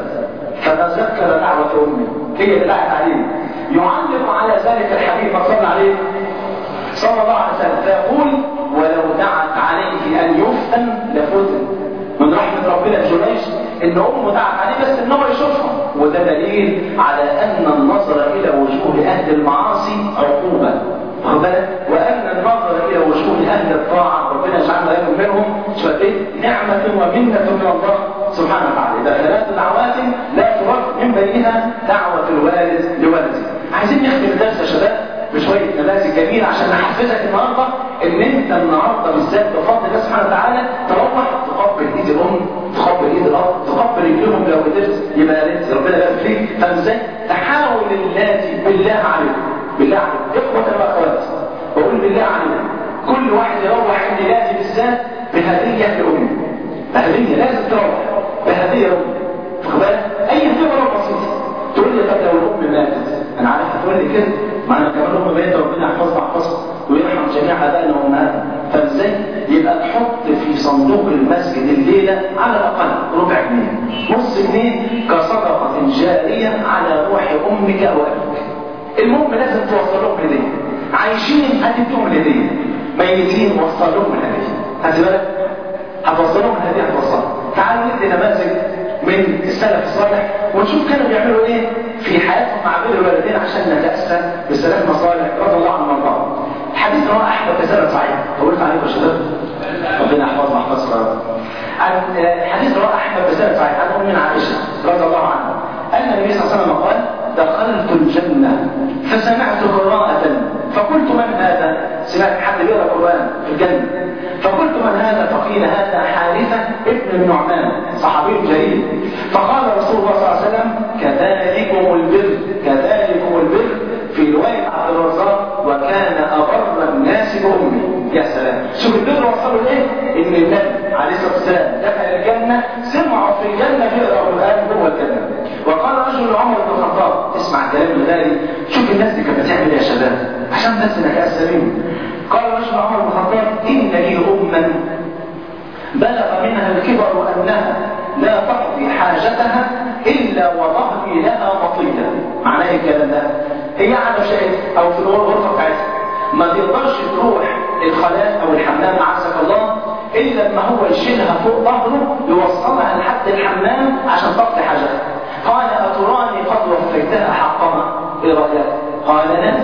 فتذكر دعوه امه هي اللي دعت عليه. يعلق على ذلك الحبيب صلى عليه صلى الله عليه وسلم فيقول ولو دعت عليه ان يفتن لفتن. من رحمه ربنا جريج ان امه دعت عليه بس ان هو يشوفها وده دليل على ان النظر الى وجوه اهل المعاصي عقوبه وان النظر الى وجوه اهل الطاعه ربنا يجعلنا منهم نعمه ومنه من الله سبحانه وتعالى. ده ثلاث دعوات لا ترد من بينها دعوه الوالد لولده. عايزين نختم الدرس يا شباب بشويه نماذج جميله عشان نحفزك النهارده ان انت النهارده بالذات بفضل الله سبحانه وتعالى تروح تقبل ايد الام تقبل ايد الاب تقبل رجلهم لو قدرت يبقى رزق ربنا يبارك فيك. فاهم ازاي؟ تحاول اللاتي بالله عليكم بالله عليكم اخوه واخوات بقول بالله عليكم كل واحد يروح عند اللاتي بالذات بهديه لامه. هديه لازم تروح بهديه لامه واخد بالك اي خبره بسيطه. تقول لي طب لو الام ماتت انا عارف هتقول لي كده معنى كمان الام ماتت ربنا يحفظها يحفظها ويرحم جميع ابائنا وامهاتنا. فازاي؟ يبقى تحط في صندوق المسجد الليله على الاقل ربع جنيه نص جنيه كصدقه جاريه على روح امك او ابيك. المهم لازم توصل لهم هديه. عايشين هتديهم الهديه ميتين وصل لهم الهديه. خدت بالك؟ هتوصل لهم الهديه هتوصلها. تعالوا ندي نماذج من السلف الصالح ونشوف كانوا بيعملوا ايه في حياتهم مع بين الوالدين عشان نتأسى بالسلف الصالح رضي الله عنهم وارضاهم. الحديث رواه احمد بسند صحيح. قلت عليكم يا شباب ربنا يحفظنا يحفظنا. عن الحديث رواه احمد بسند صحيح عن ام عائشه رضي الله عنها ان النبي صلى الله عليه وسلم قال دخلت الجنه فسمعت قراءه فقلت من هذا؟ سمعت حد بيقرا القران في الجنه فقلت من هذا؟ فقيل هذا حارثه ابن النعمان صحابي جليل. فقال رسول الله صلى الله عليه وسلم كذلكم البر كذلكم البر في روايه عبد الرزاق وكان ابر الناس بامه. يا سلام، شوف البر وصلوا لايه؟ ان النبي عليه الصلاه والسلام دخل الجنه، سمعوا في الجنه يقرأوا القران جوه الجنه. وقال رجل لعمر بن الخطاب، اسمع الكلام الغالي، شوف الناس دي كانت بتعمل ايه يا شباب عشان الناس نتأسفين. قال رجل عمر بن الخطاب: ان لي اما بلغ منها الكبر انها لا تقضي حاجتها الا وظهري لها مطيه. معناه ايه الكلام ده؟ هي قاعده شايف او في الغرفه بتاعتها ما تقدرش تروح الخلاء او الحمام عزك الله الا لما هو يشيلها فوق ظهره يوصلها لحد الحمام عشان تقضي حاجتها. قال: اتراني قد وفيتها حقها؟ ايه رايك؟ قال: لا،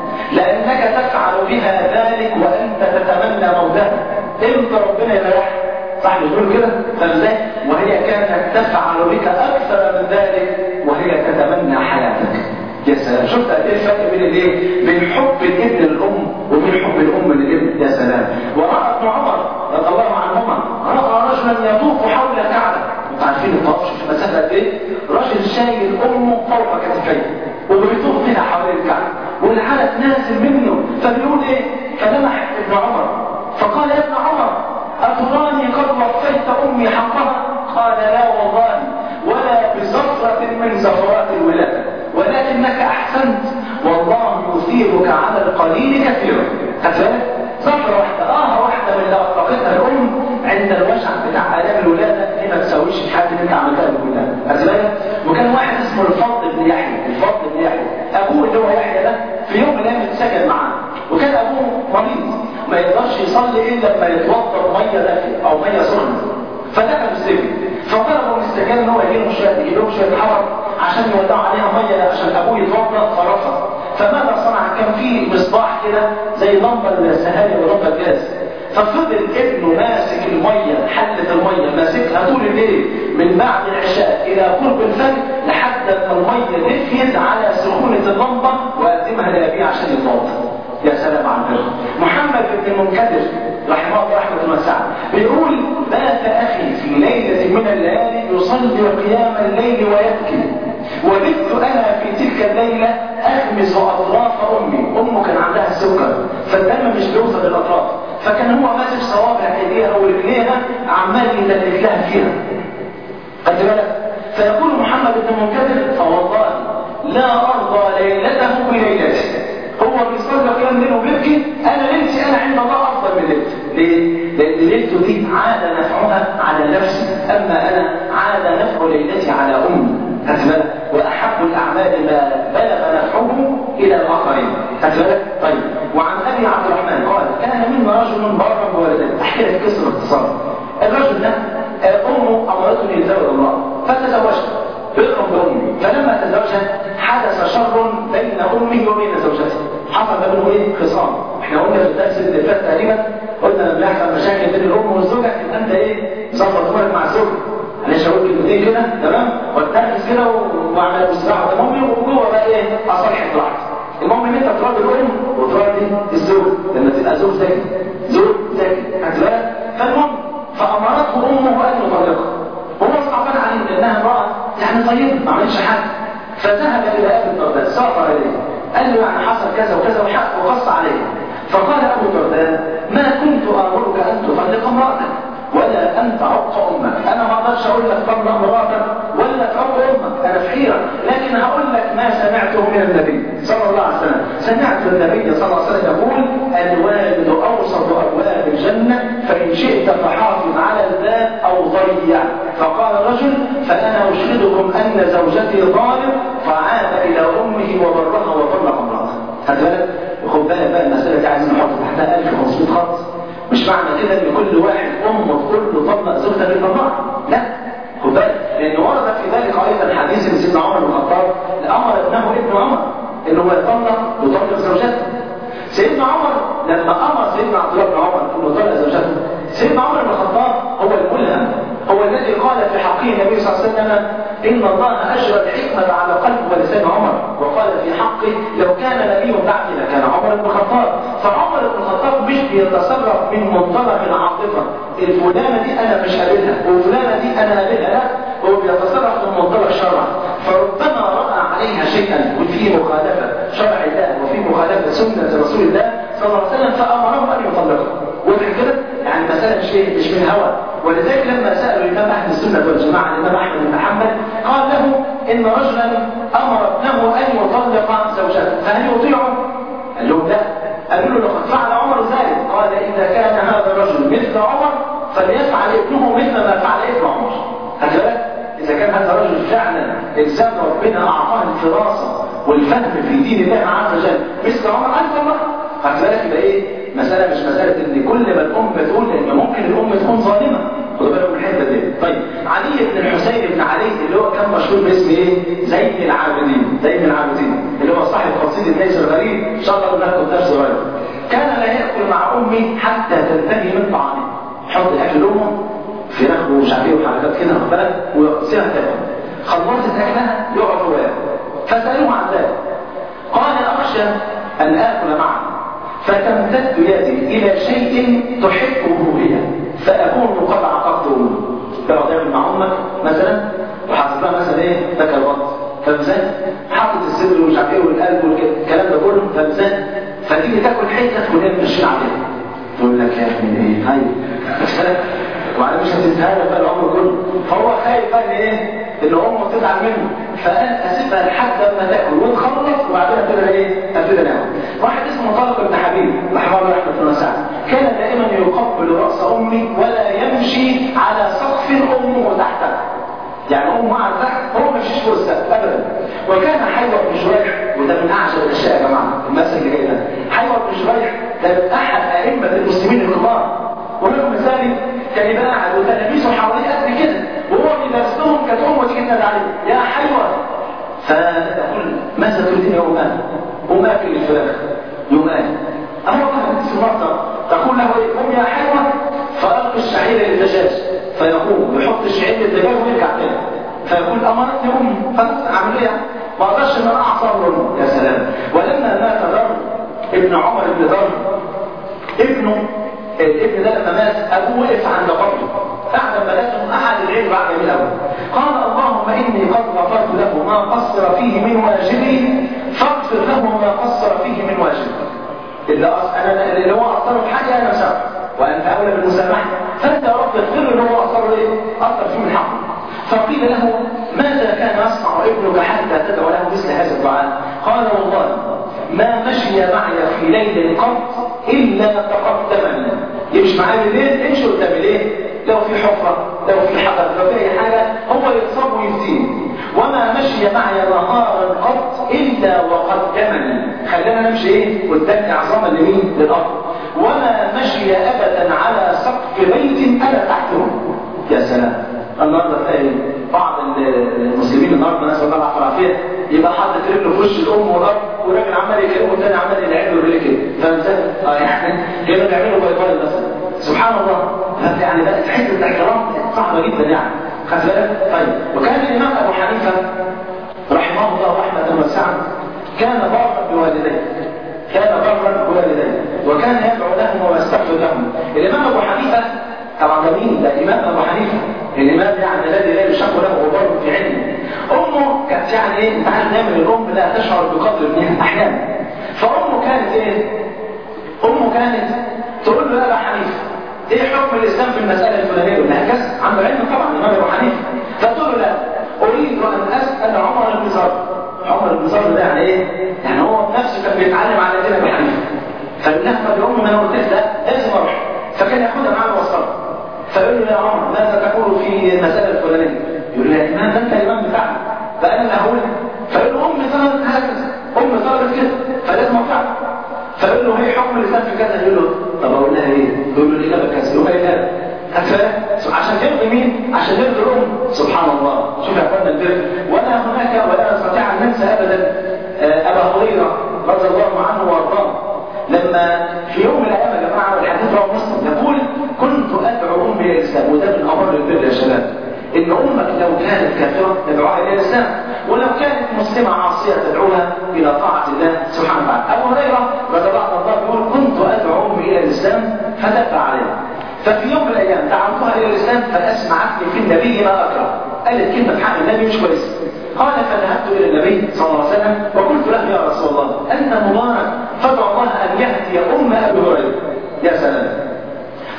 لانك تفعل بها ذلك وانت تتمنى موتها. امتى ربنا يريحك؟ صح بتقول كده؟ فازاي؟ وهي كانت تفعل بك اكثر من ذلك وهي تتمنى حياتك. يا سلام، شفت قد ايه الفرق بين الايه؟ بين حب الابن للام وبين حب الام للابن. يا سلام. وراى ابن عمر رضي الله عنهما راى رجلا يطوف حول الكعبه. انتوا عارفين الطواف في مسافه قد ايه؟ رجل شايل امه فوق كتفيه وبيطوف بها حوالين الكعبه والعلق نازل منه، فبيقول ايه؟ فلمح ابن عمر فقال: يا ابن عمر، أتراني قد وفيت أمي حقها؟ قال: لا والله، ولا بزفرة من زفرات الولادة، ولكنك أحسنت، والله يثيرك على القليل كثيرا. هتلاقي زفرة واحدة، آه واحدة من اللي أطلقتها الأم عند الوجع بتاع آلام الولادة دي ما تساويش الحاجة اللي أنت عملتها بالولادة. هتلاقي. وكان واحد اسمه الفضل بن يحيى، الفضل بن يحيى أبوه اللي هو يحيى ده في يوم من الأيام اتسجن معاه، وكان أبوه مريض ما يقدرش يصلي الا لما يتوضا ميه دافئه او ميه سخنه. فدخل السجن فطلبوا من السجان ان هو يجي لهم شويه يجي لهم شويه حجر عشان يودعوا عليها ميه عشان ابوه يتوضا، فرفض. فماذا صنع؟ كان في مصباح كده زي لمبه السهاري ولمبه الجاز، ففضل ابنه ماسك الميه، حله الميه ماسكها طول الليل من بعد العشاء الى قرب الفجر لحد ما الميه دفيت على سخونه اللمبه وقدمها لابيه عشان يتوضا. يا سلام على البر. محمد بن المنكدر رحمه الله رحمه واسعه بيقول: بات اخي في ليله من الليالي يصلي قيام الليل ويبكي، وبت انا في تلك الليله اغمس اطراف امي. امه كان عندها السكر فالدم مش بيوصل للاطراف، فكان هو ماسك صوابع ايديها ورجليها عمال يدلك لها فيها. خدت بالك؟ فيقول محمد بن المنكدر: فوالله لا ارضى ليلته بليلتي. هو بيصلي قيام الليل وبيبكي، انا ليلتي انا عند الله افضل من ليلته. ليه؟ لان ليلته دي عاد نفعها على نفسي، اما انا عاد نفع ليلتي على امي. هتبقى واحب الاعمال ما بلغ نفعه الى الاخرين. هتبقى طيب. وعن ابي عبد الرحمن قال: كان منا رجل بارا بوالديه. احكي لك قصه باختصار. الرجل ده امه امرته ان يتزوج الله فتزوجها بكرم بامه، فلما تزوجها حدث شر بين امه وبين زوجته، حصل ما بينهم ايه؟ خصام. احنا قلنا في الدرس اللي فات تقريبا قلنا لما يحصل مشاكل بين الام والزوجه يبقى انت ايه؟ ظبط امورك مع الزوجه. معلش اقول كلمتين كده تمام؟ واتنفس كده واعمل مصراع قدام امي وجوه بقى ايه؟ اصالح براحتي. المهم ان انت تراضي الام وتراضي الزوج لما تبقى زوج ذكي، زوج ذكي. خدت بالك؟ فالمهم فامرته امه ان يطلقها. هو صعبان عليه لانها امراه يعني طيبه ما عملتش حاجه. فذهب الى ابي الدرداء سافر اليه قال له يعني حصل كذا وكذا وحق وقص عليه. فقال ابو الدرداء: ما كنت امرك ان تطلق امراتك ولا ان تعق امك. انا ما اقدرش اقول لك طلق امراتك ولا تعق امك، انا في حيره، لكن هقول لك ما سمعته من النبي صلى الله عليه وسلم. سمعت النبي صلى الله عليه وسلم يقول: الوالد اوسط ابواب الجنه، فان شئت فحافظ على الباب او ضيع. فقال الرجل: فانا اشهدكم ان زوجتي ظالم، فعاد الى امه وبرها وطلق امراته. خد بالك؟ وخد بالك بقى المساله دي عايزين نحط تحتها ألف وخمسمائة خط. مش معنى كده ان كل واحد امه تقول له طلق زوجته بالطلاق، لا. خد بالك، لان ورد في ذلك ايضا حديث من سيدنا عمر بن الخطاب امر ابنه ابن عمر انه هو يطلق يطلق زوجته. سيدنا عمر لما امر سيدنا عبد الله بن عمر انه يطلق زوجته، سيدنا عمر بن الخطاب هو الملهم، هو الذي قال في حقه النبي صلى الله عليه وسلم: ان الله اجرى الحكمه على قلب ولسان عمر، وقال في حقه: لو كان نبي بعدي لكان عمر بن الخطاب. فعمر بن الخطاب مش بيتصرف من منطلق العاطفه، الفلانه دي انا مش قابلها والفلانه دي انا قابلها، لا، هو بيتصرف من منطلق الشرع. فربما راى عليها شيئا وفيه مخالفه شرع الله وفيه مخالفه سنه رسول الله صلى الله عليه وسلم فامره ان يطلقها. وضح كده؟ يعني المسألة مش ايه؟ مش من هوى. ولذلك لما سألوا الإمام أهل السنة والجماعة الإمام أحمد بن حنبل قال له إن رجلا أمر ابنه أن يطلق زوجته فهل يطيعه؟ قال لهم لا. قالوا له لقد فعل عمر ذلك. قال إذا كان هذا الرجل مثل عمر فليفعل ابنه مثل ما فعل ابن عمر. هكذا إذا كان هذا الرجل فعلا إنسان ربنا أعطاه الفراسة والفهم في دين الله عز وجل مثل عمر ألف مرة. هكذا يبقى إيه؟ مسألة مش مسألة إن كل ما الأم بتقول لأن ممكن الأم تكون ظالمة. خدوا بالكم من الحتة دي. طيب علي بن الحسين بن علي اللي هو كان مشهور باسم إيه؟ زين العابدين، زين العابدين اللي هو صاحب قصيدة ليس الغريب إن شاء الله ناخد درس صغير. كان لا يأكل مع أمه حتى تنتهي من طعامه. حط الأكل لأمه فراخ ومش عارف ايه وحركات كده واخد بالك ويسيبها تاكل. خلصت أكلها يقعد هو ياكل. فسألوه عن ذلك. قال أخشى أن آكل معه فتمتد يدي إلى شيء تحبه هي فأكون قد عقدت أمي. تقعد تعمل مع أمك مثلا وحاطط لها مثلا إيه ذكر الوقت فمزان حاطط الصدر ومش عارف إيه والقلب والكلام ده كله فمزان فتيجي تاكل حتة تكون هي ماشيين عليها تقول لك يا ابني إيه هاي مثلا وبعدين مش هتنتهي بقى العمر كله. فهو خايف بقى ان ايه؟ ان امه تزعل منه فقال اسيبها لحد ما تاكل وتخلص وبعدين ابتدى ايه؟ ابتدى ناكل. واحد اسمه طارق بن حبيب رحمه الله رحمه الله وسعه كان دائما يقبل راس امي ولا يمشي على سقف امه تحته. يعني امه قاعده تحت هو ما يمشيش فوق السقف ابدا. وكان حيوة بن شريح وده من اعجب الاشياء يا جماعه المثل اللي جاي ده. حيوة بن شريح ده احد ائمه المسلمين الكبار ولهم مثال كان يبقى قاعد وتلاميذه حواليه قد كده وهو بيدرس لهم كانت امه تيجي تنادي عليه يا حيوة فتقول ماذا تريدين يا اماه؟ قوم اكل الفراخ يوم اكل. اما واحد في المرضى تقول له ايه؟ قوم يا حيوة فالقي الشعير للدجاج فيقوم يحط الشعير للدجاج ويرجع تاني فيقول امرتني امي خلاص اعمل ايه؟ ما اقدرش ان انا اعصر له. يا سلام. ولما مات ضر ابن عمر بن ضر ابنه الابن ده لما مات ابوه وقف عند قبره بعد ما لازم احد العلم بعد من الاول قال اللهم اني قد غفرت له ما قصر فيه من واجبي فاغفر له ما قصر فيه من واجبي. اللي انا اللي هو اثر في حاجه انا مسامح وانت اولى بالمسامحه فانت يا رب اغفر له اللي هو اثر ايه؟ اثر فيه من حقه. فقيل له ماذا كان يصنع ابنك حتى تدعو له مثل هذا الدعاء؟ قال والله ما مشي معي في ليل قط الا تقدمني. يمشي معايا بالليل امشي قدام ليه؟ لو في حفره لو في حجر لو في اي حاجه هو يتصاب ويفتيني. وما مشي معي نهارا قط الا وقدمني خلينا نمشي ايه؟ قدام اعظام اليمين للارض. وما مشي ابدا على سقف بيت انا تحته. يا سلام. النهارده تلاقي بعض المسلمين النهارده ناس الله العافيه يبقى حاطط رجله في وش الام والاب وراجل عمال يكلمه والثاني عمال يلعب له رجله كده فاهم ازاي؟ اه يعني كانوا بيعملوا باي باي مثلا سبحان الله. يعني بقى حته الاحترام صعبه جدا يعني خدت بالك؟ طيب وكان الامام ابو حنيفه رحمه الله رحمه واسعه كان بارا بوالديه كان بارا بوالديه وكان يدعو لهم ويستغفر لهم. الامام ابو حنيفه طبعا ده مين؟ ده الامام ابو حنيفه الامام يعني الذي لا يشك له غبار في علمه. امه كانت يعني ايه؟ انت عارف دايما الام لا تشعر بقدر ابنها احيانا. فامه كانت ايه؟ امه كانت تقول له يا ابا حنيفه ايه حكم الاسلام في المساله الفلانيه؟ يقول لها كذا عنده علم طبعا الامام ابو حنيفه. فتقول له لا اريد ان اسال عمر بن زر. عمر بن زر ده يعني ايه؟ يعني هو نفسه كان بيتعلم على دين ابو حنيفه. فقال لها طب يا امي ما انا قلت لك لا لازم اروح. فكان ياخدها معاه ويوصلها. فيقول له يا عمر ماذا تقول في المساله الفلانيه؟ يقول له يا امام ده انت الامام بتاعنا فانا اللي هقول. فيقول له امي طلبت هكذا امي طلبت كده فلازم اطيعها. فيقول له هي حكم الاسلام في كذا. يقول له طب اقول لها ايه؟ يقول له الاجابه كذا. يقول له ايه عشان يرضي مين؟ عشان يرضي الام. سبحان الله. شوف يا اخوانا البر. ولا هناك ولا نستطيع ان ننسى ابدا ابا هريره رضي الله عنه وارضاه لما في يوم من الايام يا جماعه والحديث رواه مسلم يقول كنت ادعو امي الى الاسلام. وده من امر البر يا شباب ان امك لو كانت كافره تدعوها الى الاسلام ولو كانت مسلمه عاصيه تدعوها الى طاعه الله سبحانه وتعالى. ابو هريره رضي الله عنه يقول كنت ادعو امي الى الاسلام فتبع عليها. ففي يوم من الايام دعوتها الى الاسلام فاسمعتني في النبي ما اكره. قالت كلمه حق النبي مش كويسه. قال فذهبت الى النبي صلى الله عليه وسلم وقلت له يا رسول الله انت مبارك فادعو الله ان يهدي ام ابي هريره. يا سلام.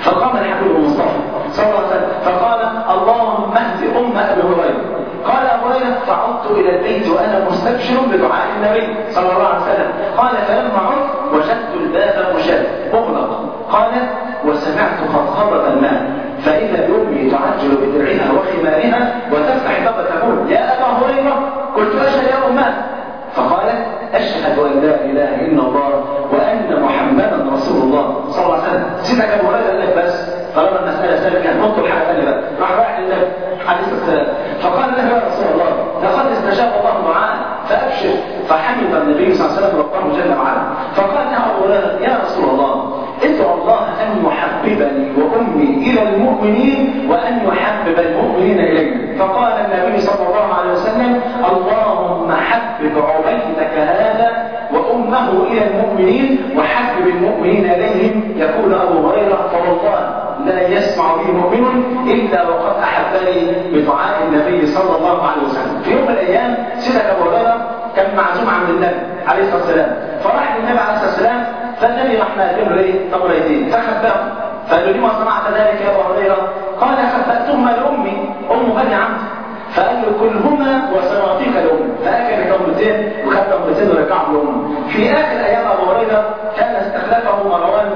فقام الحبيب المصطفى صلى الله عليه وسلم فقال اللهم اهد أم أبي هريرة. قال أبو هريرة فعدت إلى البيت وأنا مستبشر بدعاء النبي صلى الله عليه وسلم. قال فلما عدت وجدت الباب مشاد مغلق. قال وسمعت خطخبة الماء فإذا بأمي تعجل بدرعها وخمارها وتفتح الباب تقول يا أبا هريرة. قلت أشهد يا أمه. فقالت أشهد أن لا إله إلا الله وأن محمدا رسول الله صلى الله عليه وسلم. سيدك أبو هريرة قال لك بس طالما المسألة سالكة نطلب حاجة ثانية بقى. راح رايح للنبي عليه الصلاة والسلام فقال له يا رسول الله لقد استجاب الله معانا فأبشر. فحمد النبي صلى الله عليه وسلم ربه جل وعلا. فقال له أبو هريرة يا رسول الله ادعو الله أن يحببني وأمي إلى المؤمنين وأن يحبب المؤمنين إلينا. فقال النبي صلى الله عليه وسلم اللهم حبب عبيدك هذا وأمه إلى المؤمنين وحبب المؤمنين إليهم. يقول أبو هريرة فوالله لا يسمع بي مؤمن إلا وقد أحبني بدعاء النبي صلى الله عليه وسلم. في يوم من الأيام سيدك أبو هريرة كان معزوم عند النبي عليه الصلاة والسلام فراح للنبي عليه الصلاة والسلام فالنبي راح مقدم له ايه؟ تمرتين فخبأهم. فقال له لما صنعت ذلك يا ابو هريره؟ قال خبأتهما لامي ام بني عمرو. فقال له كلهما وسنعطيك لامي. فاكل تمرتين وخد تمرتين ورجعهم لامه. في اخر ايام ابو هريره كان استخلفه مروان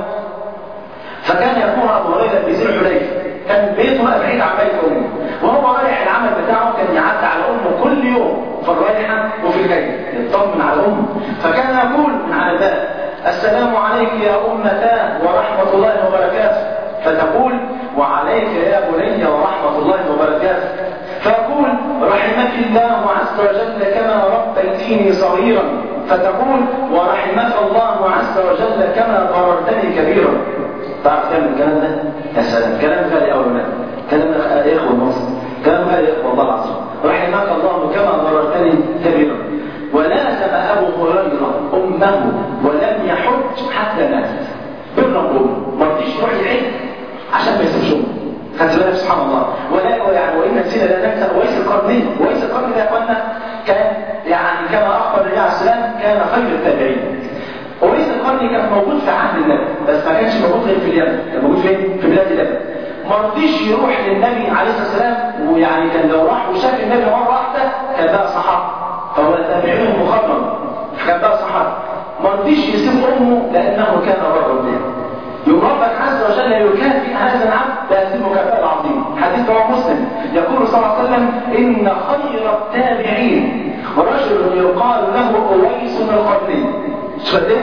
فكان يكون ابو هريره في ذي الحليفه كان بيته بعيد عن بيت امه وهو رايح العمل بتاعه كان يعدي على امه كل يوم في الرايحه وفي الجايه يطمن على امه. فكان يقول من على الباب السلام عليك يا أمتاه ورحمة الله وبركاته. فتقول وعليك يا بني ورحمة الله وبركاته. فأقول رحمك الله عز وجل كما ربيتيني صغيرا. فتقول ورحمك الله عز وجل كما بررتني كبيرا. تعرف كلام الكلام ده؟ يا سلام كلام غالي أوي منه. كلام يا إخوة المصر كلام غالي يا إخوة الله العظيم. رحمك الله كما بررتني كبيرا. ولازم أبو هريرة أمه ولم يحج حتى ماتت. بالرغم ما رضيش يروح يحج عشان ما يسيبش أمه. خدت بالك سبحان الله. ولا يعني وإن نسينا لا ننسى أويس القرني. أويس القرني ده يا أخوانا كان يعني كما أخبر النبي عليه السلام كان خير التابعين. أويس القرني كان موجود في عهد النبي بس ما كانش موجود غير في اليمن. كان موجود فين؟ في بلاد اليمن. ما رضيش يروح للنبي عليه الصلاة والسلام ويعني كان لو راح وشاف النبي مرة واحدة كان بقى صحابه. فهو التابعين مخضرم كان بقى صحابه. ما رضيش يسيب امه لانه كان بر به. يوم ربك عز وجل يكافئ هذا العبد بهذه المكافاه العظيمه. حديث رواه مسلم يقول صلى الله عليه وسلم ان خير التابعين رجل يقال له اويس القرني. شو ده؟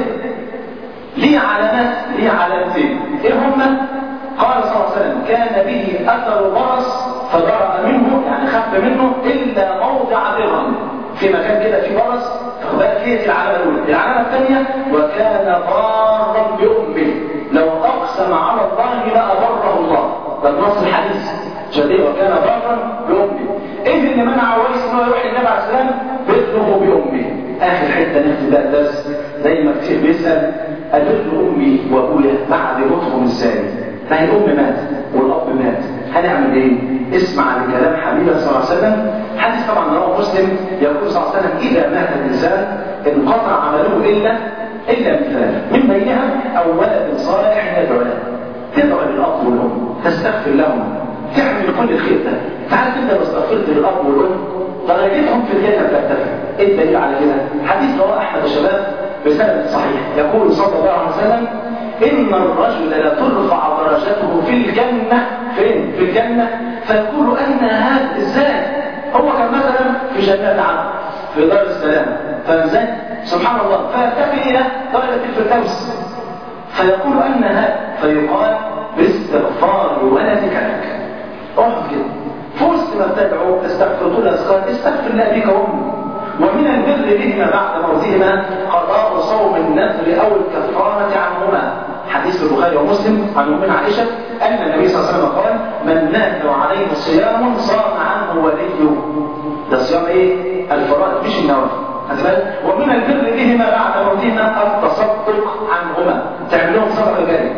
ليه علامات ليه علامتين. ايه هما؟ قال صلى الله عليه وسلم كان به اثر برص فبرأ منه يعني خف منه الا موضع درهم. في مكان كده في برص فبقى هي العلامه الاولى. العلامه الثانيه وكان ضارا بامه لو اقسم على الله لابره الله. ده النص الحديث جديد وكان ضارا بامه. ايه اللي منع اويس انه يروح للنبي عليه السلام؟ بره بامه. اخر حته نختم بقى الدرس زي ما كتير بيسال ابر امي وابويا بعد موتهم ازاي؟ ما هي الام مات والاب مات هنعمل ايه؟ اسمع لكلام حبيبه صلى الله عليه وسلم. حديث طبعا رواه مسلم يقول صلى الله عليه وسلم اذا مات الانسان انقطع عمله الا الا من ثلاث من بينها او ولد صالح يدعو له. تدعو للاب والام تستغفر لهم تعمل كل الخير ده. تعال انت لو استغفرت للاب والام درجتهم في الجنه بترتفع. ايه الدليل على كده؟ حديث رواه احمد الشباب بسند صحيح يقول صلى الله عليه وسلم إن الرجل لا ترفع درجته في الجنة فين؟ في الجنة فيقول أن هذا إزاي؟ هو كان مثلا في جنات عدن في دار السلام فإزاي؟ سبحان الله فيرتقي إلى درجة الفردوس فيقول أن هذا فيقال باستغفار ولدك لك. اقعد كده في وسط ما بتدعو استغفر طول الأذكار استغفر لأبيك وأمك. ومن البر بهما بعد موتهما قضاء صوم النذر أو الكفارة عنهما. حديث البخاري ومسلم عن أم عائشة أن النبي صلى الله عليه وسلم قال من مات وعليه صيام صام عنه وليه. ده صيام إيه؟ الفرائض مش النوافل. ومن البر بهما بعد موتهما التصدق عنهما. تعملهم صدقة جارية.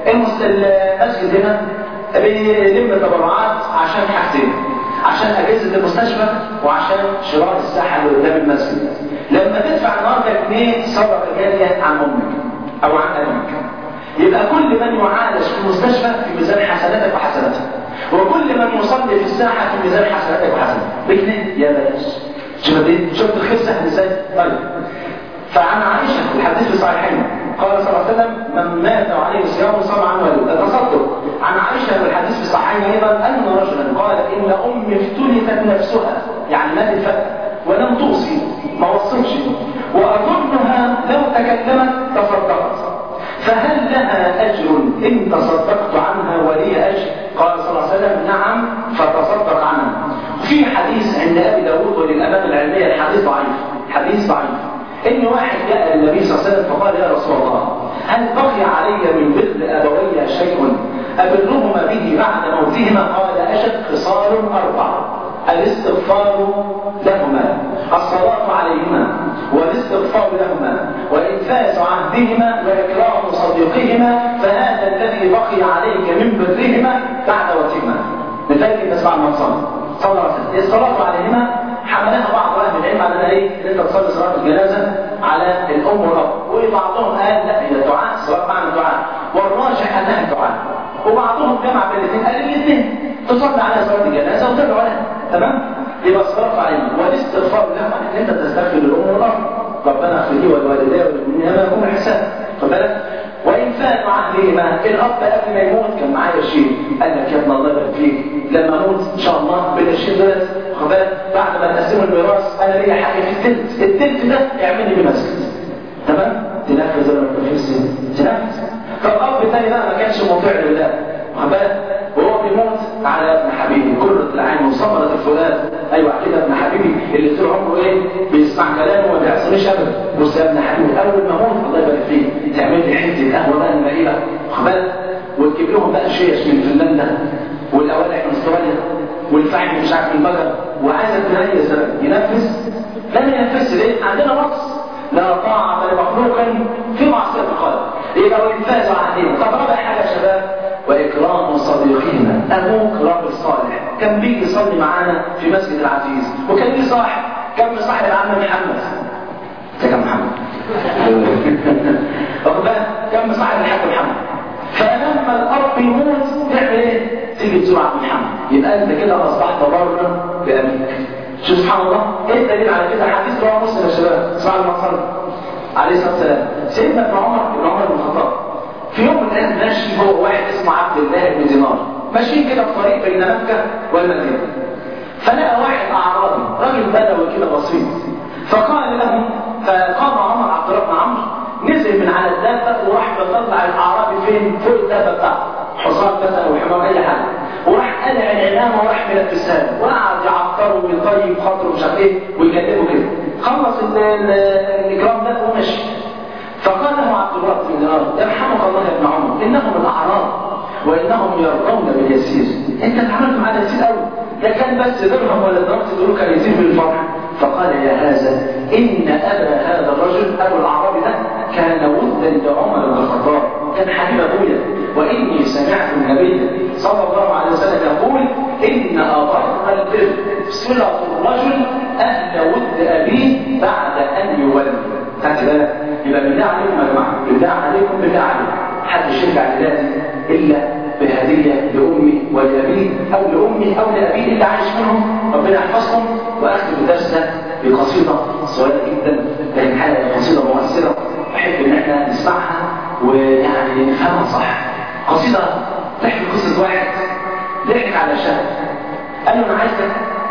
المسجد هنا بيلم تبرعات عشان حاجتين عشان أجهزة المستشفى وعشان شراء الساحة اللي قدام المسجد. لما تدفع النهارده جنيه صدقة جارية عن أمك أو عن أبيك يبقى كل من يعالج في المستشفى في ميزان حسناتك وحسناتك، وكل من يصلي في الساحه في ميزان حسناتك وحسناتك. بجنيه يا بلاش. شوف ايه؟ شفت الخير سهل ازاي؟ طيب. فعن عائشه الحديث في الصحيحين قال صلى الله عليه وسلم: من مات وعليه صيام صام عن ولده. تصدق. عن عائشه والحديث في الصحيحين ايضا ان رجلا قال: ان امي افتلتت نفسها، يعني ماتت فجاه ولم توصي، ما وصلش، واظنها لو تكلمت تصدقت، فهل لها اجر ان تصدقت عنها ولي اجر؟ قال صلى الله عليه وسلم: نعم، فتصدق عنها. في حديث عند ابي داود وللامانه العلميه الحديث ضعيف، حديث ضعيف، ان واحد جاء للنبي صلى الله عليه وسلم فقال: يا رسول الله، هل بقي علي من بر ابوي شيء ابرهما به بعد موتهما؟ قال: اجل خصال اربع: الاستغفار لهما، الصلاة عليهما، والاستغفار لهما، وإنفاذ عهدهما، وإكرام صديقهما، فهذا الذي بقي عليك من برهما بعد موتهما. لذلك نسمع المصلي صلى الله عليه وسلم الصلاة عليهما حملها بعض أهل العلم على إيه؟ إن أنت تصلي صلاة الجنازة على الأم والأب، وبعضهم قال لا، هي دعاء، الصلاة معنى دعاء، والراجح أنها دعاء، وبعضهم جمع بين الاثنين قال الاثنين تصلي على صلاة الجنازة وتدعو لها، تمام؟ يبقى الصلاة عليهم والاستغفار لهم، ان انت تستغفر للام والاب، ربنا اغفر لي ولوالدي وللمؤمنين يوم يقوم الحساب، خد بالك؟ وانفاذ عهدهما، الاب قبل ما يموت كان معايا شيء، قال لك يا ابن الله يبارك فيك، لما اموت ان شاء الله بين الشيء دولت، خد بالك؟ بعد ما نقسم الميراث انا ليا حق في الثلث، الثلث ده اعمل لي بمسجد، تمام؟ تنفذ ولا ما تنفذش؟ تنفذ. فالاب الثاني بقى ما كانش مطيع لله، خد بالك؟ وهو بيموت على ابن حبيبي كرة العين وصبرة الفؤاد، ايوه كده ابن حبيبي اللي طول عمره ايه بيسمع كلامه وما بيعصيش ابدا. بص يا ابن حبيبي، اول ما اموت الله يبارك فيك تعمل لي حته قهوه بقى المائله، خد بالك؟ وتجيب لهم بقى شيش من فنلندا والاوالح من استراليا والفحم مش عارف من البقر، وعايزك تلاقي سبب ينفذ. لم ينفذش ليه؟ عندنا نقص، لا طاعه لمخلوق في معصيه الخالق. يبقى وانفاذ عهدهم. طب رابع حاجه يا شباب، وإكرام صديقهما. أبوك راجل صالح كان بيجي يصلي معانا في مسجد العزيز، وكان ليه صاحب، كان مصاحب عم محمد. ده كان محمد. كان مصاحب الحاج محمد. فلما الأب يموت تعمل إيه؟ تيجي تزور عم محمد. يبقى أنت كده أصبحت برا بأبيك. شوف سبحان الله، إيه الدليل على كده؟ حديث رواه مسلم يا شباب، اسمعوا المصلي عليه الصلاة والسلام. سيدنا ابن عمر ابن عمر بن الخطاب في يوم من الايام ماشي هو واحد اسمه عبد الله بن دينار، ماشيين كده في طريق بين مكه والمدينه، فلقى واحد اعرابي راجل بدوي كده بسيط، فقال له، فقام عمر عبد الله بن عمرو نزل من على الدابه وراح مطلع الاعرابي فين؟ فوق الدابه بتاعته، حصان مثلا وحمار اي حاجه، وراح قلع العمامه وراح ملبسها وقعد يعطره ويطيب خاطره ومش عارف ايه ويكلمه كده. خلص الاكرام ده ومشي. فقال له عبد الله بن دينار: يرحمك الله يا ابن عمر، انهم الاعراب وانهم يرضون باليسير. انت اتعاملت مع اليسير قوي، ده كان بس درهم ولا درهم دول كان يزيد بالفرح. فقال: يا هذا ان ابا هذا الرجل ابو الاعرابي ده كان ودا لعمر بن الخطاب، كان حبيب ابويا، واني سمعت النبي صلى الله عليه وسلم يقول: ان اضر البر صله الرجل اهل ود ابيه بعد ان يولد. خدت بالك؟ يبقى بالله عليكم يا جماعه، بالله عليكم بالله عليكم، محدش يرجع لذاتي الا بهديه لامي ولابيه او لامي او لابيه اللي عايش منهم، ربنا يحفظكم. واختم الدرس ده بقصيده صغيره جدا، لان حاجه قصيده مؤثره احب ان احنا نسمعها ويعني نفهمها صح. قصيده تحكي قصه واحد ضحك على شاب، قال له: انا عايزك،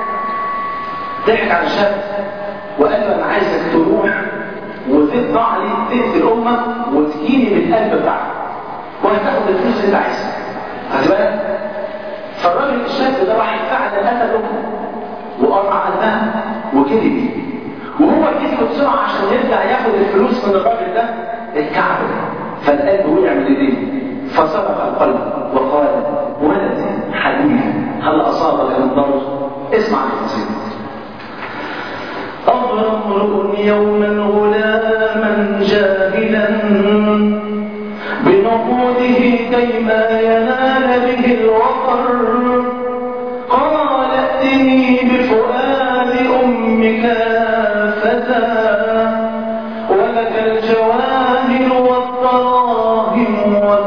ضحك على شاب وقال له: انا عايزك تروح وتطلع لي تقتل امك وتجيني من القلب بتاعك وهتاخد الفلوس اللي انت عايزها. خد بالك؟ فالراجل الشاب ده راح فعلا قتل امه وقطع قلبها وكذب، وهو كذب بسرعه عشان يرجع ياخد الفلوس من الراجل ده الكعب ده، فالقلب وقع من ايديه فصرخ القلب وقال: ولدي حبيبي هل اصابك من ضر؟ اسمع القصيده. أضرب امرؤ يوما غلاما جاهلا بنقوده كيما ينال به الوقر، قال: ائتني بفؤاد أمك يا فتى، ولك الجواهر والطراهم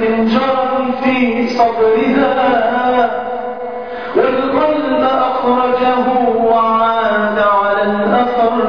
خنجرا في صدرها والقلب أخرجه وعاد على الأثر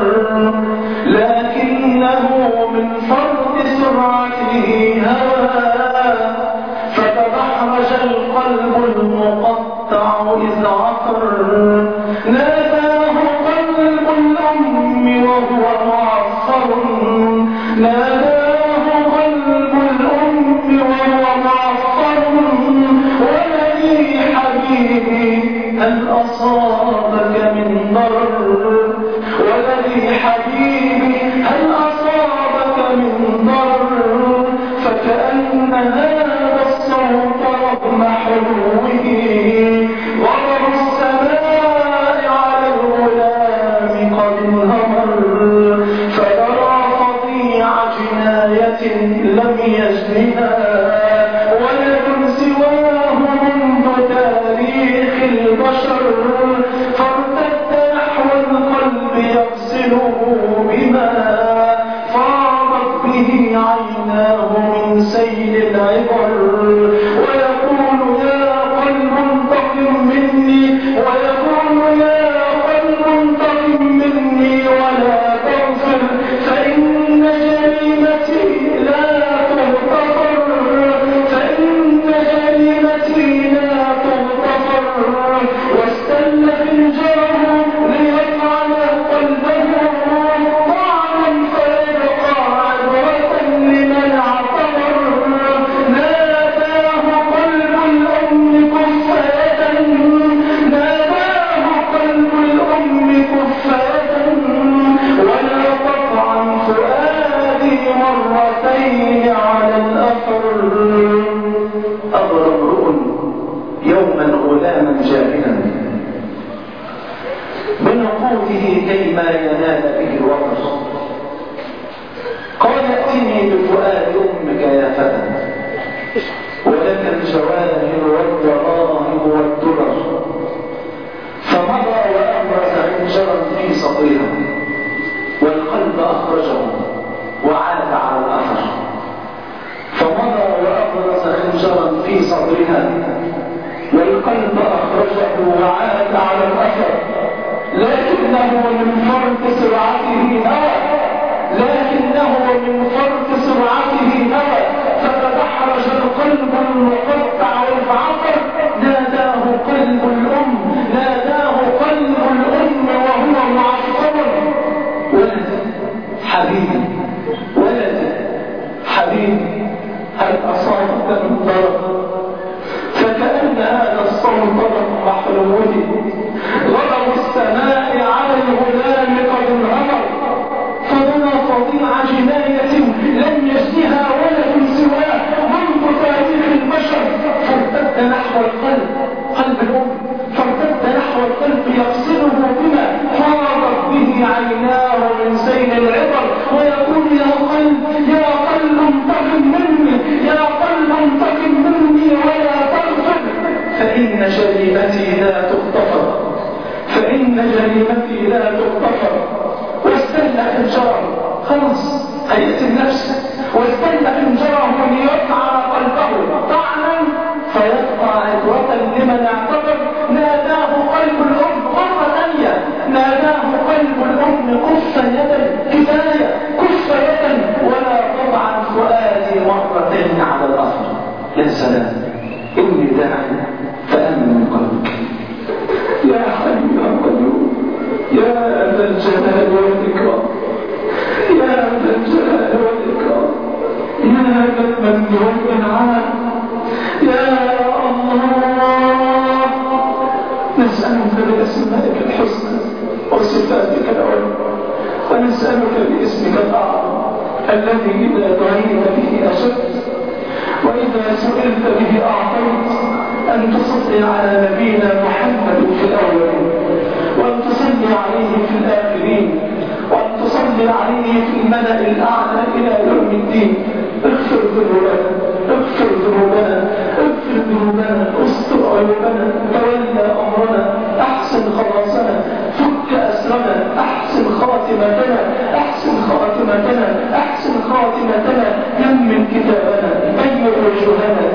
لكنه من فرط سرعته هوى فتدحرج القلب المقطع إذ عثر ناداه قلب الأم وهو معصر ناداه قلب الأم وهو معصر ولدي حبيبي هل أصابك من ضرر ولدي حبيبي هل أصابك من ضرر فكأن هذا الصوت رغم حلوه ضرب السماء على الغلام قد انهمر فيرى فظيع جناية لم يجنها ولد سواه منذ تاريخ البشر فارتد نحو القلب يغسله بما فاضت به عيناه من سيل العبر ويقول يا قلب انتقم مني ويقول يا قلب انتقم مني ولا تغفر فإن جريمتي لا تغتفر فإن جريمتي لا تغتفر واستل خنجره ليطعن قلبه طعنا فيبقى عبرة لمن اعتبر ناداه قلب الأم كفاية ناداه قلب الأم كفاية ولا قطعا فؤادي مرتين على الأثر أبرى امرؤ يوما غلاما جاهلا بنقوده كيما ينال به الوطر قال ائتني بفؤاد أمك يا فتى ولك الجواهر والضرائب والدرر فمضى وأبرز خنجرا في صدرها والقلب أخرجه وعاد على الأثر فمضى وأبرز خنجرا في صدرها والقلب أخرجه وعاد على الأثر لكنه من فرط سرعته هوى لكنه من فرط سرعته هوى فتدحرج القلب المقطع والعطر ناداه قلب الأم ناداه قلب الأم وهو معصر ولدي حبيبي ولدي حبيبي هل أصابك من ضرر فكأن هذا الصوت رغم حلوه غضب السماء على الغلام قد انهمر فبنى فظيع جناية لم يجنها ولد سواه منذ تاريخ البشر فارتد نحو القلب قلب الأم فارتد نحو القلب يغسله بما فاضت به عيناه من سيل العبر ويقول يا قلب يا قلب انتقم مني يا قلب انتقم مني ولا تغفر فإن جريمتي لا تغتفر فإن جريمتي لا تغتفر واستنى خنجره خلاص هيقتل نفسه واستنى خنجره ليقطع قلبه طعنا فيقطع عبرة لمن اعتبر ناداه قلب الأم مرة ثانية ناداه قلب الأم كف يدا كفاية كف يدا ولا تضع فؤادي مرتين على الأثر يا سلام إني داعي فأمن قلبك يا حي يا قيوم يا ذا الجلال والإكرام يا ذا الجلال والإكرام يا ذا المن والإنعام يا الله نسألك بأسمائك الحسنى وصفاتك العلى ونسألك باسمك الأعظم الذي إذا دعيت به أجبت وإذا سئلت به أعطيت أن تصلي على نبينا محمد في الأولين وأن تصلي عليه في الآخرين وأن تصلي عليه في الملأ الأعلى إلى يوم الدين اغفر ذنوبنا اغفر ذنوبنا اغفر ذنوبنا استر عيوبنا تولى أمرنا أحسن خلاصنا فك أسرنا أحسن خاتمتنا أحسن خاتمتنا أحسن خاتمتنا يمن كتابنا أيّ وجوهنا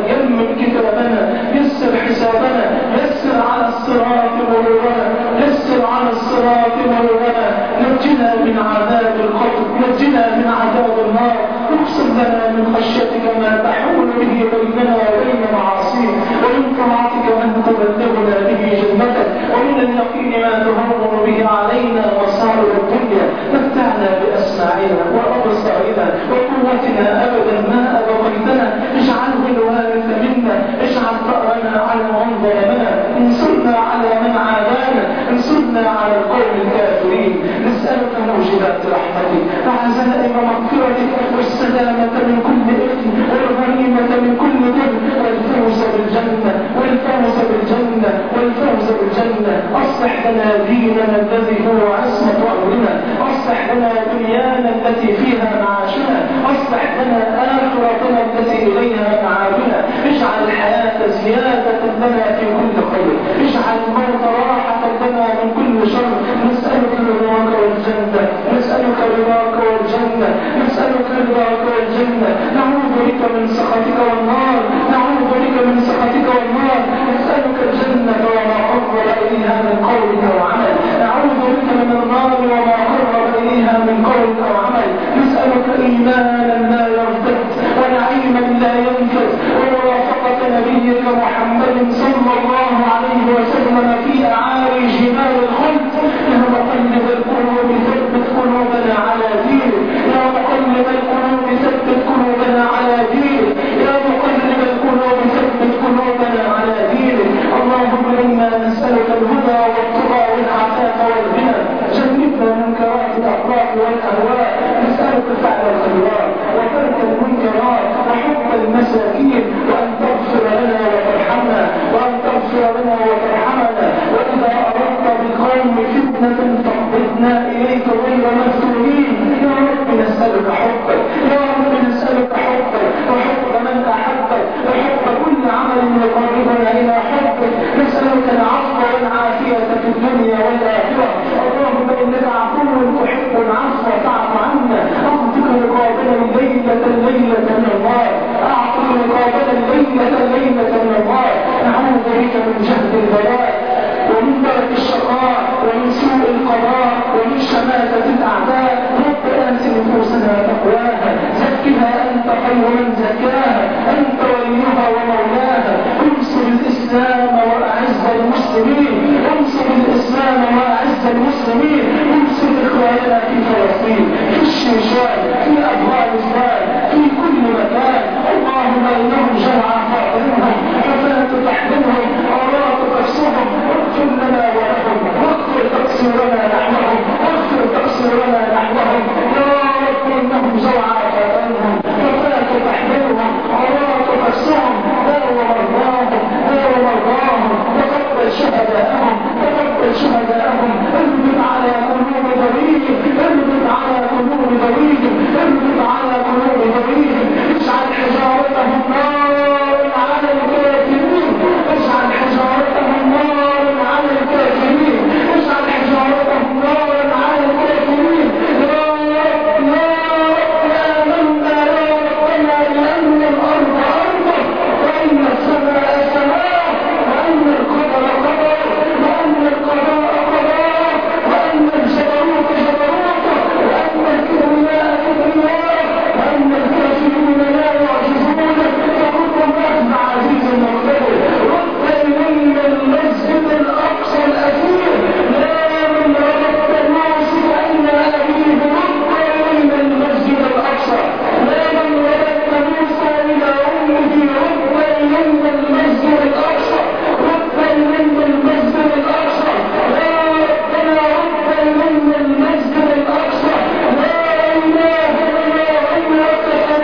وانصرنا على القوم الكافرين. نسألك موجبات رحمتك، عزائم مغفرتك، والسلامة من كل إثم، والغنيمة من كل ذنب، والفوز بالجنة والفوز بالجنة والفوز بالجنة. أصلح لنا ديننا الذي هو عصمة أمرنا، أصلح لنا دنيانا التي فيها معاشنا، أصلح لنا آخرتنا التي إليها معادنا. اجعل الحياة زيادة لنا في كل خير، اجعل الموت راحة لنا من كل شر. نسألك رضاك والجنة، نسألك رضاك والجنة، نسألك رضاك والجنة. نعوذ بك من سخطك والنار، نعوذ بك من سخطك والنار. نسألك الجنة وما قرب إليها من قول أو عمل، نعوذ بك من النار وما قرب إليها من قول أو عمل. نسألك إيمانا لا يرتد، ونعيما لا ينفد، ومرافقة نبيك محمد صلى الله عليه وسلم في أعالي جبال الخلد. يا مقلب القلوب ثبت قلوبنا على دينك، يا مقلب القلوب ثبت قلوبنا على دينك، يا مقلب القلوب ثبت قلوبنا على دينك. اللهم إنا نسألك الهدى والتقى والعفاف والغنى، جنبنا منكرات الأخلاق والأهواء. نسألك فعل الخيرات وترك المنكرات وحب المساكين، وأن تغفر لنا وترحمنا، وأن تغفر لنا وترحمنا. وإذا أردت بالقوم فتنة فاقبضنا إليك غير مفتونين. يا رب نسألك حبك، يا رب نسألك حبك وحب من أحبك، وحب كل عمل يقربنا إلى حبك. نسألك العفو والعافية في الدنيا والآخرة. اللهم إنك عفو تحب العفو فاعف عنا. أعطك رقابنا الليلة الليلة من الله، أعطك رقابنا الليلة الليلة من الله. نعوذ بك من جهد البلاء ومن درك الشقاء ومن سوء القضاء ومن شماتة الأعداء. رب آت نفوسنا تقواها، زكها أنت خير من زكاها، أنت وليها ومولاها. انصر الإسلام وأعز المسلمين، انصر الإسلام وأعز المسلمين. انصر إخواننا في فلسطين، في الشيشان، في أفغانستان، في كل مكان. اللهم إنهم جمع فاطمهم، حفاة تحملهم، عراة تكسرهم. اغفر لنا ولهم، واغفر تقصيرنا نحوهم، واغفر تقصيرنا نحوهم. يا رب إنهم جمع فاطمهم، حفاة تحملهم، عراة تكسرهم. داو مرضاهم، داو مرضاهم، تقبل شهداءهم، تقبل شهداءهم. اربط على قلوب ضريهم، اربط على قلوب ضريهم، اربط على قلوب ضريهم. اجعل حجارتهم نار على الكافرين، اجعل حجارتهم نار على الكافرين، اجعل حجارتهم نار على الكافرين. يا رب يا رب يا منا يا ربنا لأن الأرض أرضك، وأن السماء سماء، وأن القدر قدر، وأن القضاء قضاء، وأن الجبروت جبروت، وأن الكبرياء كبرياء، وأن الكافرون لا يعجزونك. فكلهم أخذ عزيز مقتدر. رد إلينا المسجد الأقصى الأثير، لا من رددت الناس أن أبيه. رد إلينا المسجد الأقصى، لا من رددت موسى إلى أمه. رد إلينا المسجد الأقصى، رد إلينا المسجد الأقصى. يا ربنا رد إلينا المسجد الأقصى. لا إله إلا غيرك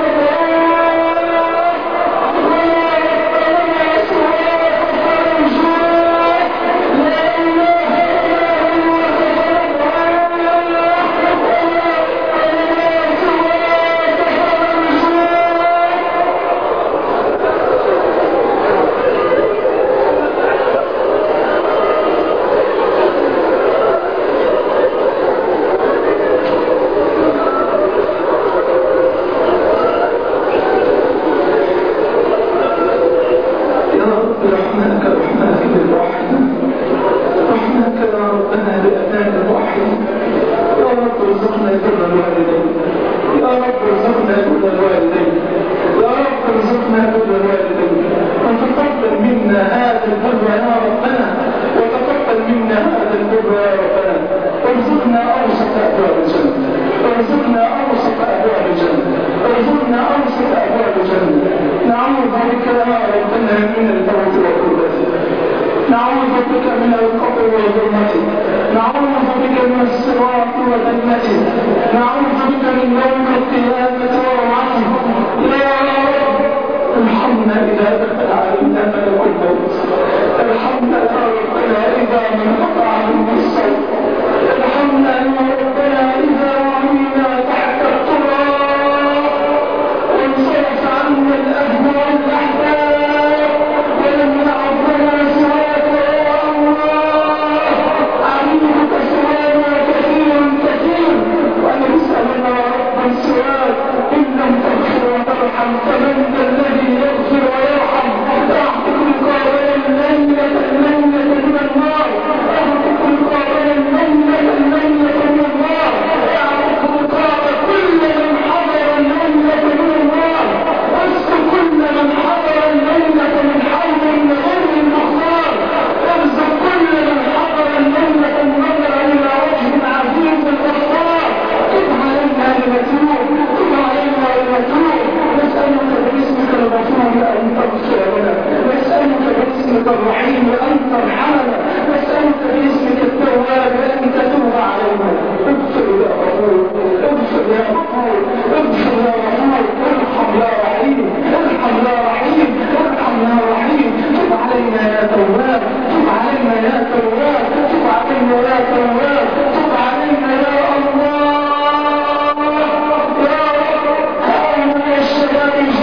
سبحانك، ولا رب لنا سواك فنرجوك. لا إله إلا غيرك سبحانك، ولا رب لنا سواك فنرجوك. يا رب رحمنك رحمنك بالوحيد، رحمنك يا ربنا بأبناء الوحيد. يا رب ارزقنا بر الوالدين، يا رب ارزقنا بر الوالدين، يا رب ارزقنا بر الوالدين. وتقبل منا هذا البر يا ربنا، وتقبل منا هذا البر يا ربنا. ارزقنا أوسط أبواب الجنة، ارزقنا أوسط أبواب الجنة، ارزقنا أوسط أبواب الجنة. نعوذ بك يا ربنا من الموت وكربته، نعوذ ظلمته، نعوذ بك من يوم القيامة وروعته. يا رب ارحمنا إذا دخل علينا ملك الموت، ارحمنا يا ربنا إذا من قطع منا الصوت، ارحمنا يا ربنا إذا رمينا تحت التراب وانصرف عنا الأهل والأحباب ولم يعد لنا سواك يا الله. عبيدك سوانا كثير كثير وليس لنا رب سواك، إن لم تغفر وترحم فمن ذا الذي يغفر ويرحم. أعتق رقابنا الميتة الميتة من النار، أعتق رقابنا الميتة الميتة من النار، أعتق رقاب كل من حضر الميتة من النار، واسق كل من حضر الميتة من حوض غير المختار، ارزق كل من حضر الميتة النظر إلى وجه عزيز الغفار. تب علينا لنتوب، تب علينا لنتوب. نسألك باسمك الغفور أن تغفر لنا، نسألك باسمك الرحيم أن ترحمنا، نسألك باسمك التواب أن تتوب علينا. اغفر يا غفور، اغفر يا غفور، اغفر يا غفور، ارحم يا رحيم، ارحم يا رحيم، ارحم يا رحيم. تب علينا يا تواب، تب علينا يا تواب، تب علينا يا تواب، تب علينا يا الله. يا رب هؤلاء الشباب